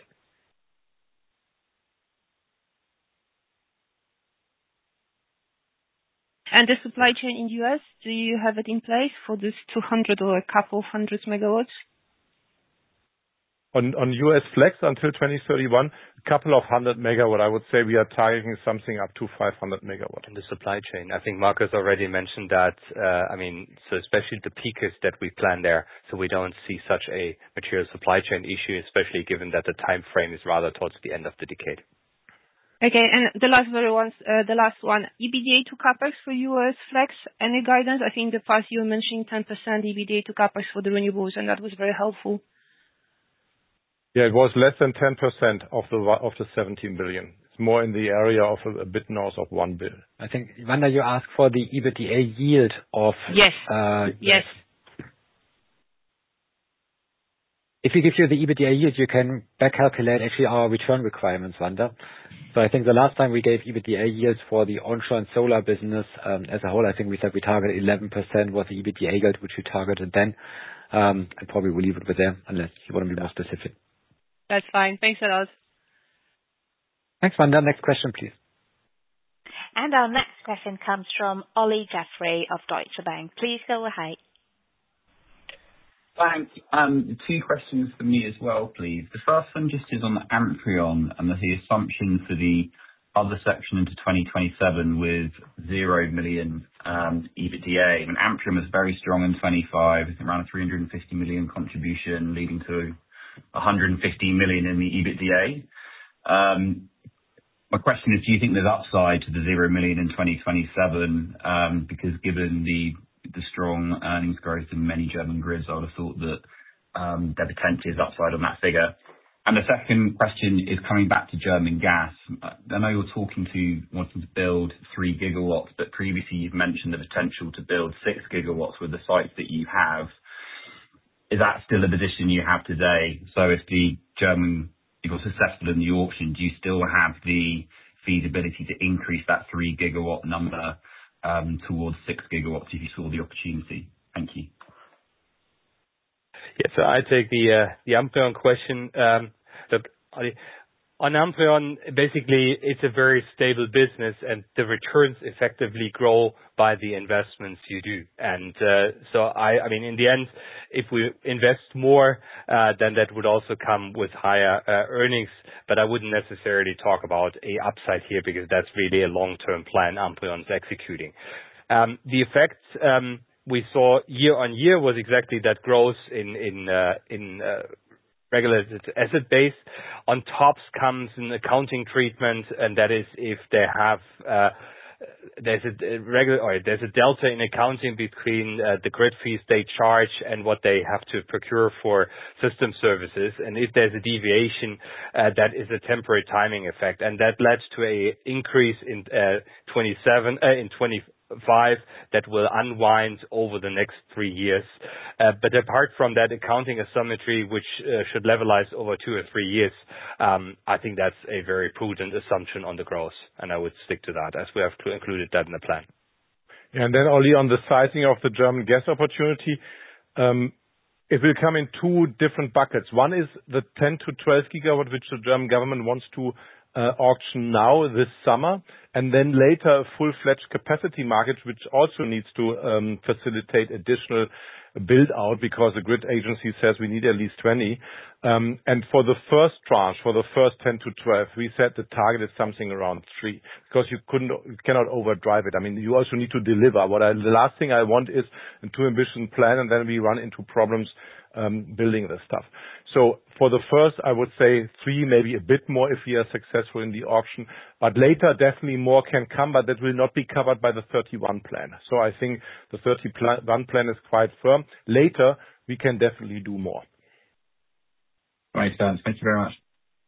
And the supply chain in U S, do you have it in place for this two hundred or a couple of hundred megawatts? On on U S flex until twenty thirty-one, a couple of hundred megawatt. I would say we are targeting something up to five hundred megawatt. In the supply chain, I think Markus already mentioned that. Uh, I mean, so especially the peakers that we plan there, so we don't see such a material supply chain issue, especially given that the time frame is rather towards the end of the decade. Okay, and the last very one, uh, the last one, E B D A to CapEx for U S flex. Any guidance? I think in the past you were mentioning ten percent E B D A to CapEx for the renewables, and that was very helpful. Yeah, it was less than ten percent of the of the seventeen billion. It's more in the area of a, a bit north of one billion. I think, Wanda, you asked for the E B D A yield of... Yes. Uh, yes. If we give you the E B D A yield, you can back calculate actually our return requirements, Wanda. So I think the last time we gave E B D A yields for the onshore and solar business um, as a whole, I think we said we targeted eleven percent was the E B D A yield, which we targeted then. Um, and probably we'll leave it with there unless you want to be more specific. That's fine. Thanks a lot. Thanks, Wanda. Next question, please. And our next question comes from Olly Jeffrey of Deutsche Bank. Please go ahead. Thanks. Um, Two questions for me as well, please. The first one just is on Amprion and the assumption for the other section into twenty twenty-seven with zero million um, E B D A. I mean, Amprion was very strong in twenty-five, around a three hundred fifty million contribution, leading to one hundred fifteen million in the E B D A. Um, My question is, do you think there's upside to the zero million in twenty twenty-seven? Um, Because given the the strong earnings growth in many German grids, I would have thought that um, there potentially is upside on that figure. And the second question is coming back to German gas. I know you're talking to wanting to build three gigawatts, but previously you've mentioned the potential to build six gigawatts with the sites that you have. Is that still a position you have today? So if the German, if you're successful in the auction, do you still have the feasibility to increase that three gigawatt number um, towards six gigawatts if you saw the opportunity? Thank you. Yeah, so I take the uh, the Amprion question. Um, look, on Amprion, basically, it's a very stable business, and the returns effectively grow by the investments you do. And uh, so, I, I mean, in the end, if we invest more, uh, then that would also come with higher uh, earnings. But I wouldn't necessarily talk about a upside here because that's really a long-term plan Amprion's executing. Um, the effect um, we saw year on year was exactly that growth in in uh, in uh, regulated asset base. On top comes an accounting treatment, and that is if they have uh, there's a regular or there's a delta in accounting between uh, the grid fees they charge and what they have to procure for system services. And if there's a deviation, uh, that is a temporary timing effect, and that led to a increase in uh, twenty-seven uh, in twenty-five that will unwind over the next three years. Uh, but apart from that accounting asymmetry, which uh, should levelize over two or three years, um, I think that's a very prudent assumption on the growth, and I would stick to that as we have included that in the plan. Yeah, and then only on the sizing of the German gas opportunity, um, it will come in two different buckets. One is the ten to twelve gigawatt, which the German government wants to auction now this summer, and then later a full-fledged capacity market, which also needs to um, facilitate additional build out because the grid agency says we need at least twenty. Um, and for the first tranche, for the first ten to twelve, we said the target is something around three because you couldn't, you cannot overdrive it. I mean, you also need to deliver. What I, the last thing I want is a too ambitious plan and then we run into problems um, building this stuff. So for the first, I would say three, maybe a bit more if we are successful in the auction. But later, definitely more can come, but that will not be covered by the thirty-one plan. So I think the thirty-one plan is quite firm. Later, we can definitely do more. Right, thank you very much.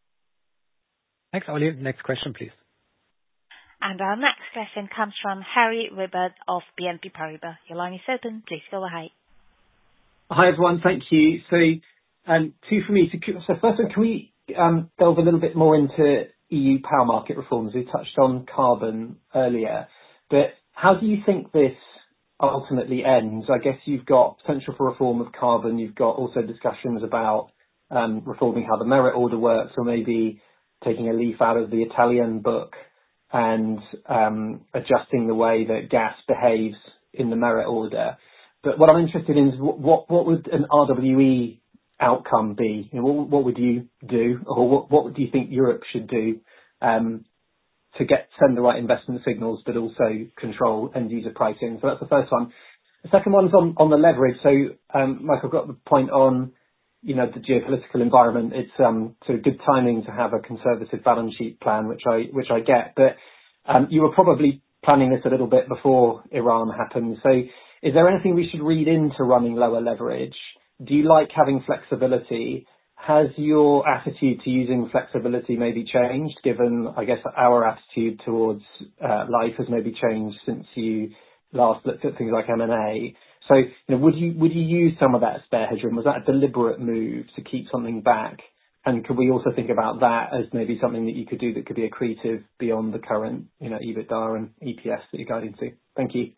Thanks, Ollie. Next question, please. And our next question comes from Harry Wyburd of B N P Paribas. Your line is open. Please go ahead. Hi, everyone. Thank you. So, um, two for me. So first one, can we um, delve a little bit more into E U power market reforms? We touched on carbon earlier, but how do you think this ultimately ends? I guess you've got potential for reform of carbon. You've got also discussions about um, reforming how the merit order works, or maybe taking a leaf out of the Italian book and um, adjusting the way that gas behaves in the merit order. But what I'm interested in is what what would an R W E outcome be? You know, what, what would you do, or what what do you think Europe should do um, to get send the right investment signals, but also control end user pricing? So that's the first one. The second one's on on the leverage. So um, Michael got the point on, you know, the geopolitical environment. It's um, sort of good timing to have a conservative balance sheet plan, which I which I get. But um, you were probably planning this a little bit before Iran happened. So is there anything we should read into running lower leverage? Do you like having flexibility? Has your attitude to using flexibility maybe changed, given, I guess, our attitude towards uh, life has maybe changed since you last looked at things like M and A? So, you know, would you would you use some of that spare headroom? Was that a deliberate move to keep something back? And could we also think about that as maybe something that you could do that could be accretive beyond the current, you know, EBITDA and E P S that you're guiding to? Thank you.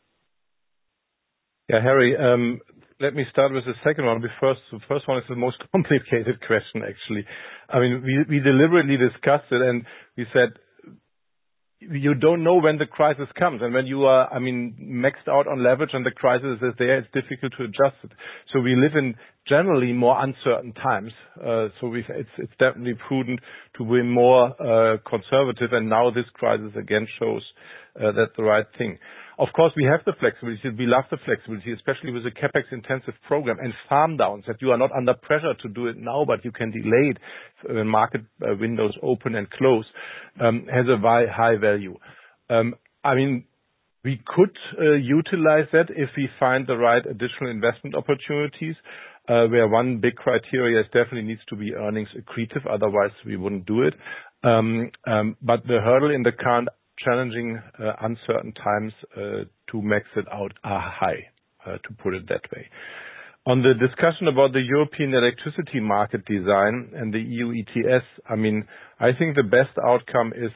Yeah, Harry, um, let me start with the second one. The first, the first one is the most complicated question, actually. I mean, we, we deliberately discussed it and we said, you don't know when the crisis comes. And when you are, I mean, maxed out on leverage and the crisis is there, it's difficult to adjust it. So we live in generally more uncertain times. Uh, so we've, it's, it's definitely prudent to be more uh, conservative. And now this crisis again shows uh, that's the right thing. Of course, we have the flexibility. We love the flexibility, especially with a CapEx-intensive program and farm downs, that you are not under pressure to do it now, but you can delay it when market uh, windows open and close, um, has a high value. Um, I mean, we could uh, utilize that if we find the right additional investment opportunities, uh, where one big criteria is definitely needs to be earnings accretive, otherwise we wouldn't do it. Um, um, but the hurdle in the current challenging, uh, uncertain times uh, to max it out are high, uh, to put it that way. On the discussion about the European electricity market design and the E U E T S, I mean, I think the best outcome is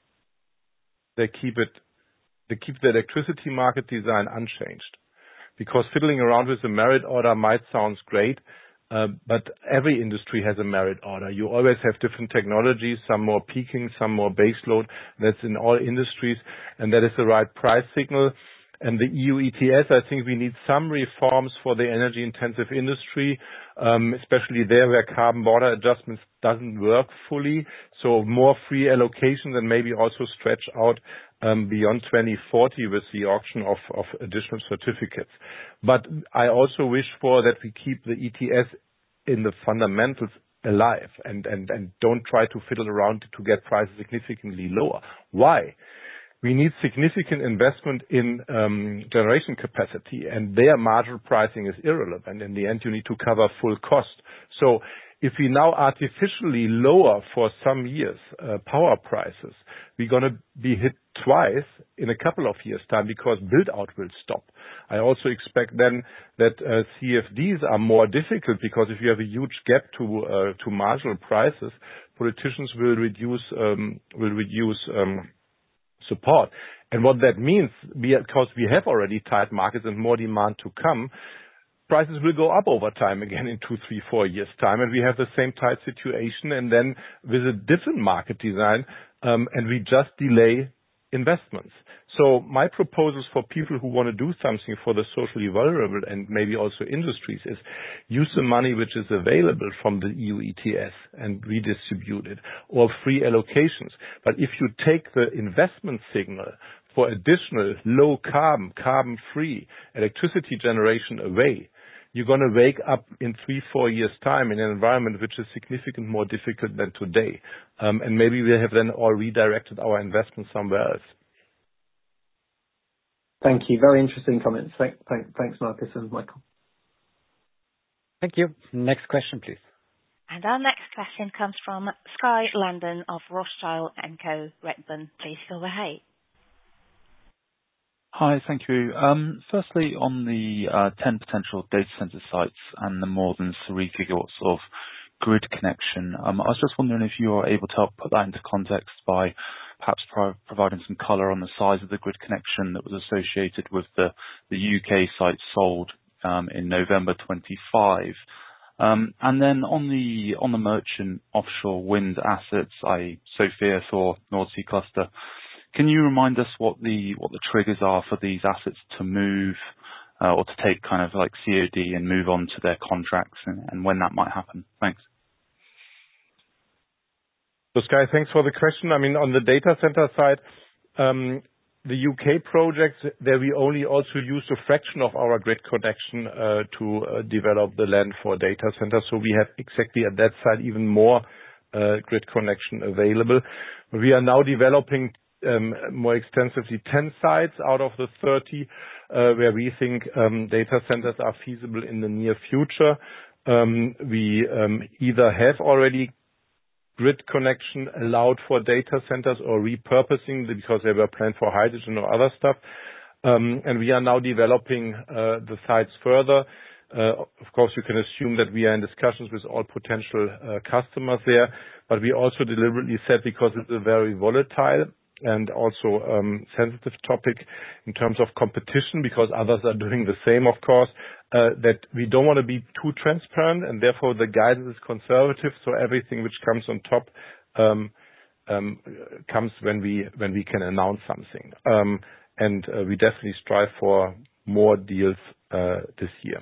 they keep it, they keep the electricity market design unchanged. Because fiddling around with the merit order might sound great, Uh, but every industry has a merit order. You always have different technologies, some more peaking, some more baseload. That's in all industries, and that is the right price signal. And the E U E T S, I think we need some reforms for the energy-intensive industry, um, especially there where carbon border adjustments doesn't work fully. So more free allocations and maybe also stretch out um, beyond twenty forty with the auction of, of additional certificates. But I also wish for that we keep the E T S in the fundamentals alive and, and, and don't try to fiddle around to get prices significantly lower. Why? We need significant investment in um, generation capacity, and their marginal pricing is irrelevant. In the end, you need to cover full cost. So if we now artificially lower for some years uh, power prices, we're going to be hit twice in a couple of years' time because build-out will stop. I also expect then that uh, C F Ds are more difficult because if you have a huge gap to uh, to marginal prices, politicians will reduce um, will reduce um, support. And what that means, because we have already tight markets and more demand to come, prices will go up over time again in two, three, four years' time, and we have the same tight situation, and then with a different market design, um, and we just delay investments. So my proposals for people who want to do something for the socially vulnerable and maybe also industries is use the money which is available from the E U E T S and redistribute it, or free allocations. But if you take the investment signal for additional low carbon, carbon free electricity generation away, you're going to wake up in three, four years' time in an environment which is significantly more difficult than today. Um, and maybe we have then all redirected our investment somewhere else. Thank you. Very interesting comments. Thank, thank, thanks, Markus and Michael. Thank you. Next question, please. And our next question comes from Skye Landon of Rothschild and Co. Redburn. Please go ahead. Hi, thank you. Um, Firstly, on the uh, ten potential data center sites and the more than three gigawatts of grid connection, um, I was just wondering if you are able to help put that into context by perhaps pro- providing some color on the size of the grid connection that was associated with the the U K site sold um, in November twenty-five. Um, And then on the on the merchant offshore wind assets, that is. Sophia, Thor, North Sea Cluster, can you remind us what the what the triggers are for these assets to move uh, or to take kind of like C O D and move on to their contracts, and, and when that might happen? Thanks. So, Skye, thanks for the question. I mean, on the data center side, um, the U K projects, there we only also used a fraction of our grid connection uh, to uh, develop the land for data centers. So we have exactly at that side even more uh, grid connection available. We are now developing um, more extensively ten sites out of the thirty uh, where we think um, data centers are feasible in the near future. Um, we um, either have already grid connection allowed for data centers or repurposing because they were planned for hydrogen or other stuff. Um, and we are now developing uh, the sites further. Uh, of course, you can assume that we are in discussions with all potential uh, customers there, but we also deliberately said, because it's a very volatile and also um, sensitive topic in terms of competition, because others are doing the same, of course, uh, that we don't want to be too transparent, and therefore the guidance is conservative. So everything which comes on top um, um, comes when we when we can announce something, um, and uh, we definitely strive for more deals uh, this year.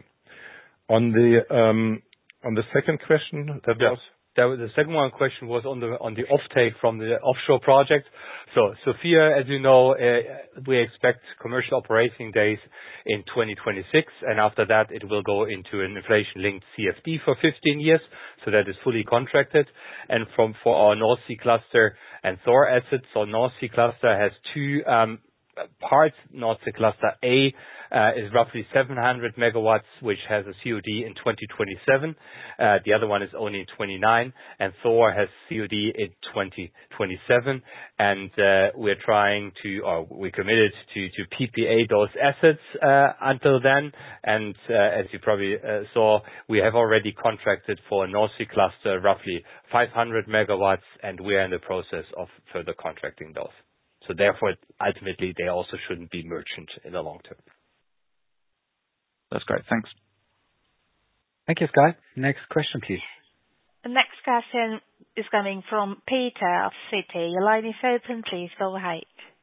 On the um, on the second question, that yeah. was. That was, the second one question was on the on the offtake from the offshore project. So Sophia, as you know, uh, we expect commercial operating days in twenty twenty-six, and after that it will go into an inflation-linked C F D for fifteen years. So that is fully contracted. And from for our North Sea Cluster and Thor assets, so North Sea Cluster has two um, parts. North Sea Cluster A Uh, is roughly seven hundred megawatts, which has a C O D in twenty twenty-seven. Uh, the other one is only in twenty-nine, and Thor has C O D in twenty twenty-seven. And uh, we're trying to, or we're committed to, to P P A those assets uh, until then. And uh, as you probably uh, saw, we have already contracted for a North Sea Cluster roughly five hundred megawatts, and we are in the process of further contracting those. So therefore, ultimately, they also shouldn't be merchant in the long term. That's great. Thanks. Thank you, Skye. Next question, please. The next question is coming from Peter of Citi. Your line is open. Please go ahead.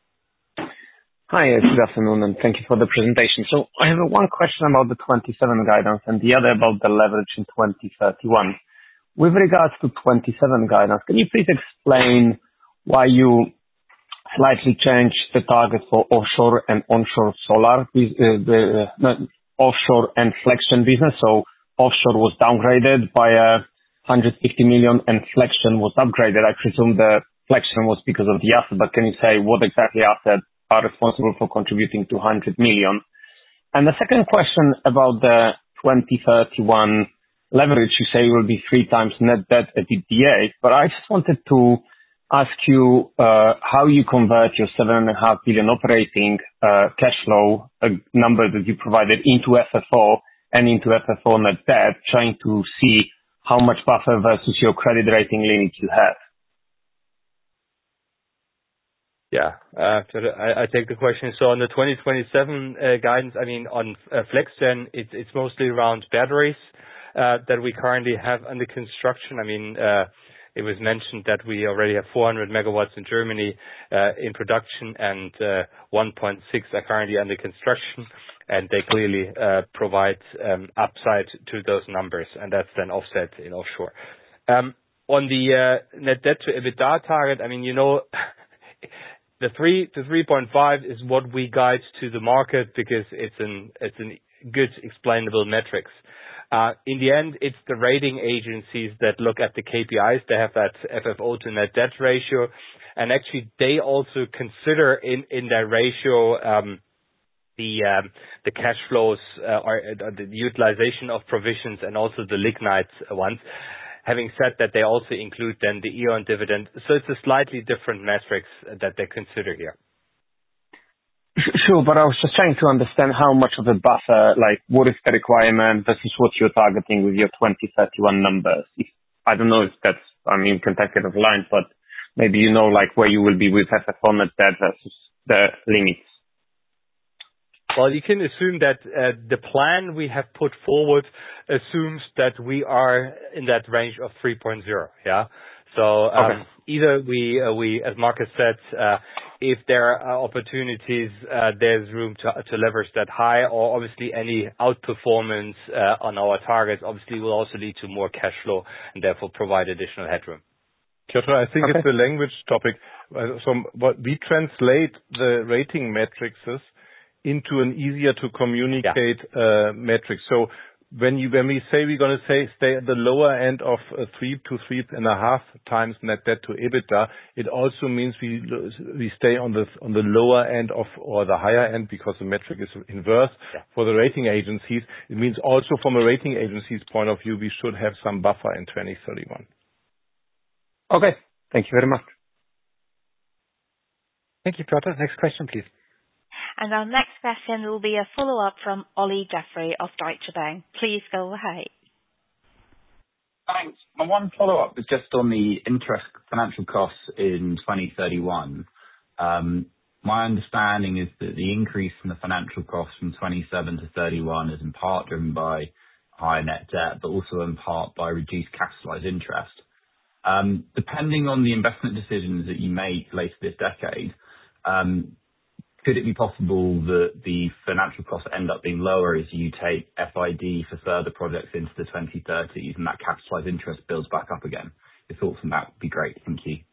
Hi, good afternoon, and thank you for the presentation. So I have one question about the twenty-seven guidance and the other about the leverage in twenty thirty-one. With regards to twenty-seven guidance, can you please explain why you slightly changed the target for offshore and onshore solar, uh, the uh, offshore and flexion business? So offshore was downgraded by uh, one hundred fifty million and flexion was upgraded. I presume the flexion was because of the asset, but can you say what exactly assets are responsible for contributing to one hundred million? And the second question about the twenty thirty-one leverage, you say will be three times net debt at E B I T D A, but I just wanted to ask you uh, how you convert your seven point five billion operating uh, cash flow, a number that you provided, into F F O and into F F O net debt, trying to see how much buffer versus your credit rating limit you have. Yeah. uh, I I take the question. So on the twenty twenty-seven uh, guidance, I mean, on uh, FlexGen, it's it's mostly around batteries uh, that we currently have under construction. I mean, uh, it was mentioned that we already have four hundred megawatts in Germany uh, in production, and uh, one point six are currently under construction, and they clearly uh, provide um, upside to those numbers, and that's then offset in offshore. Um, On the uh, net debt to EBITDA target, I mean, you know, the three to three point five is what we guide to the market because it's an it's an good explainable metrics. Uh, in the end, it's the rating agencies that look at the K P Is. They have that F F O to net debt ratio, and actually they also consider in in their ratio um, the um, the cash flows uh, or uh, the utilization of provisions and also the lignite ones. Having said that, they also include then the E.ON dividend. So it's a slightly different metrics that they consider here. Sure, but I was just trying to understand how much of a buffer, like what is the requirement versus what you're targeting with your twenty thirty-one numbers. If, I don't know if that's, I mean, can take it offline, but maybe you know like where you will be with F F O net debt versus the limits. Well, you can assume that uh, the plan we have put forward assumes that we are in that range of three point oh, yeah? So um, okay. either we, uh, we, as Markus said, uh, if there are opportunities, uh, there's room to, to leverage that high, or obviously any outperformance uh, on our targets obviously will also lead to more cash flow and therefore provide additional headroom. Piotr, I think okay. it's a language topic. Uh, so what we translate the rating matrices into an easier to communicate yeah. uh, metric. So when you when we say we're going to say stay at the lower end of uh, three to three and a half times net debt to EBITDA, it also means we we stay on the on the lower end of or the higher end because the metric is inverse yeah. for the rating agencies. It means also from a rating agency's point of view, we should have some buffer in twenty thirty-one. Okay, thank you very much. Thank you, Piotr. Next question, please. And our next question will be a follow-up from Olly Jeffrey of Deutsche Bank. Please go ahead. Thanks. My one follow-up was just on the interest financial costs in twenty thirty-one. Um, my understanding is that the increase in the financial costs from twenty-seven to thirty-one is in part driven by higher net debt, but also in part by reduced capitalized interest. Um, depending on the investment decisions that you make later this decade, um, could it be possible that the financial costs end up being lower as you take F I D for further projects into the twenty thirties and that capitalized interest builds back up again? Your thoughts on that would be great. Thank you.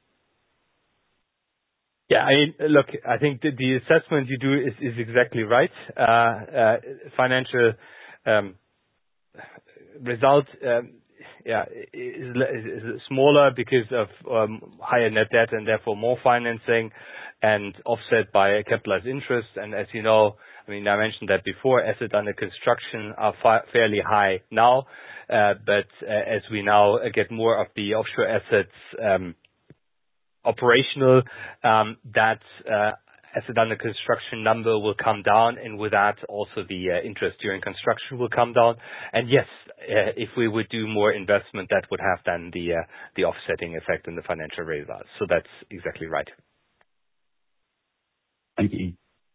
Yeah, I mean, look, I think the, the assessment you do is, is exactly right. Uh, uh, financial um, result, um, yeah, is, is, is smaller because of um, higher net debt and therefore more financing, and offset by capitalized interest. And as you know, I mean, I mentioned that before, assets under construction are fa- fairly high now, uh, but uh, as we now get more of the offshore assets um, operational, um, that uh, asset under construction number will come down, and with that also the uh, interest during construction will come down. And yes, uh, if we would do more investment, that would have then the uh, the offsetting effect in the financial results. So that's exactly right. Thank you.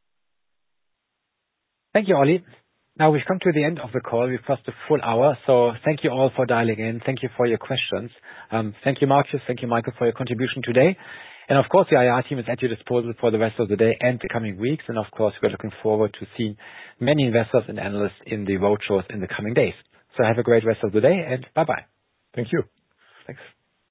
Thank you, Ollie. Now we've come to the end of the call. We've crossed a full hour, so thank you all for dialing in. Thank you for your questions. Um, thank you, Markus. Thank you, Michael, for your contribution today. And of course, the I R team is at your disposal for the rest of the day and the coming weeks. And of course, we're looking forward to seeing many investors and analysts in the roadshows in the coming days. So have a great rest of the day, and bye-bye. Thank you. Thanks.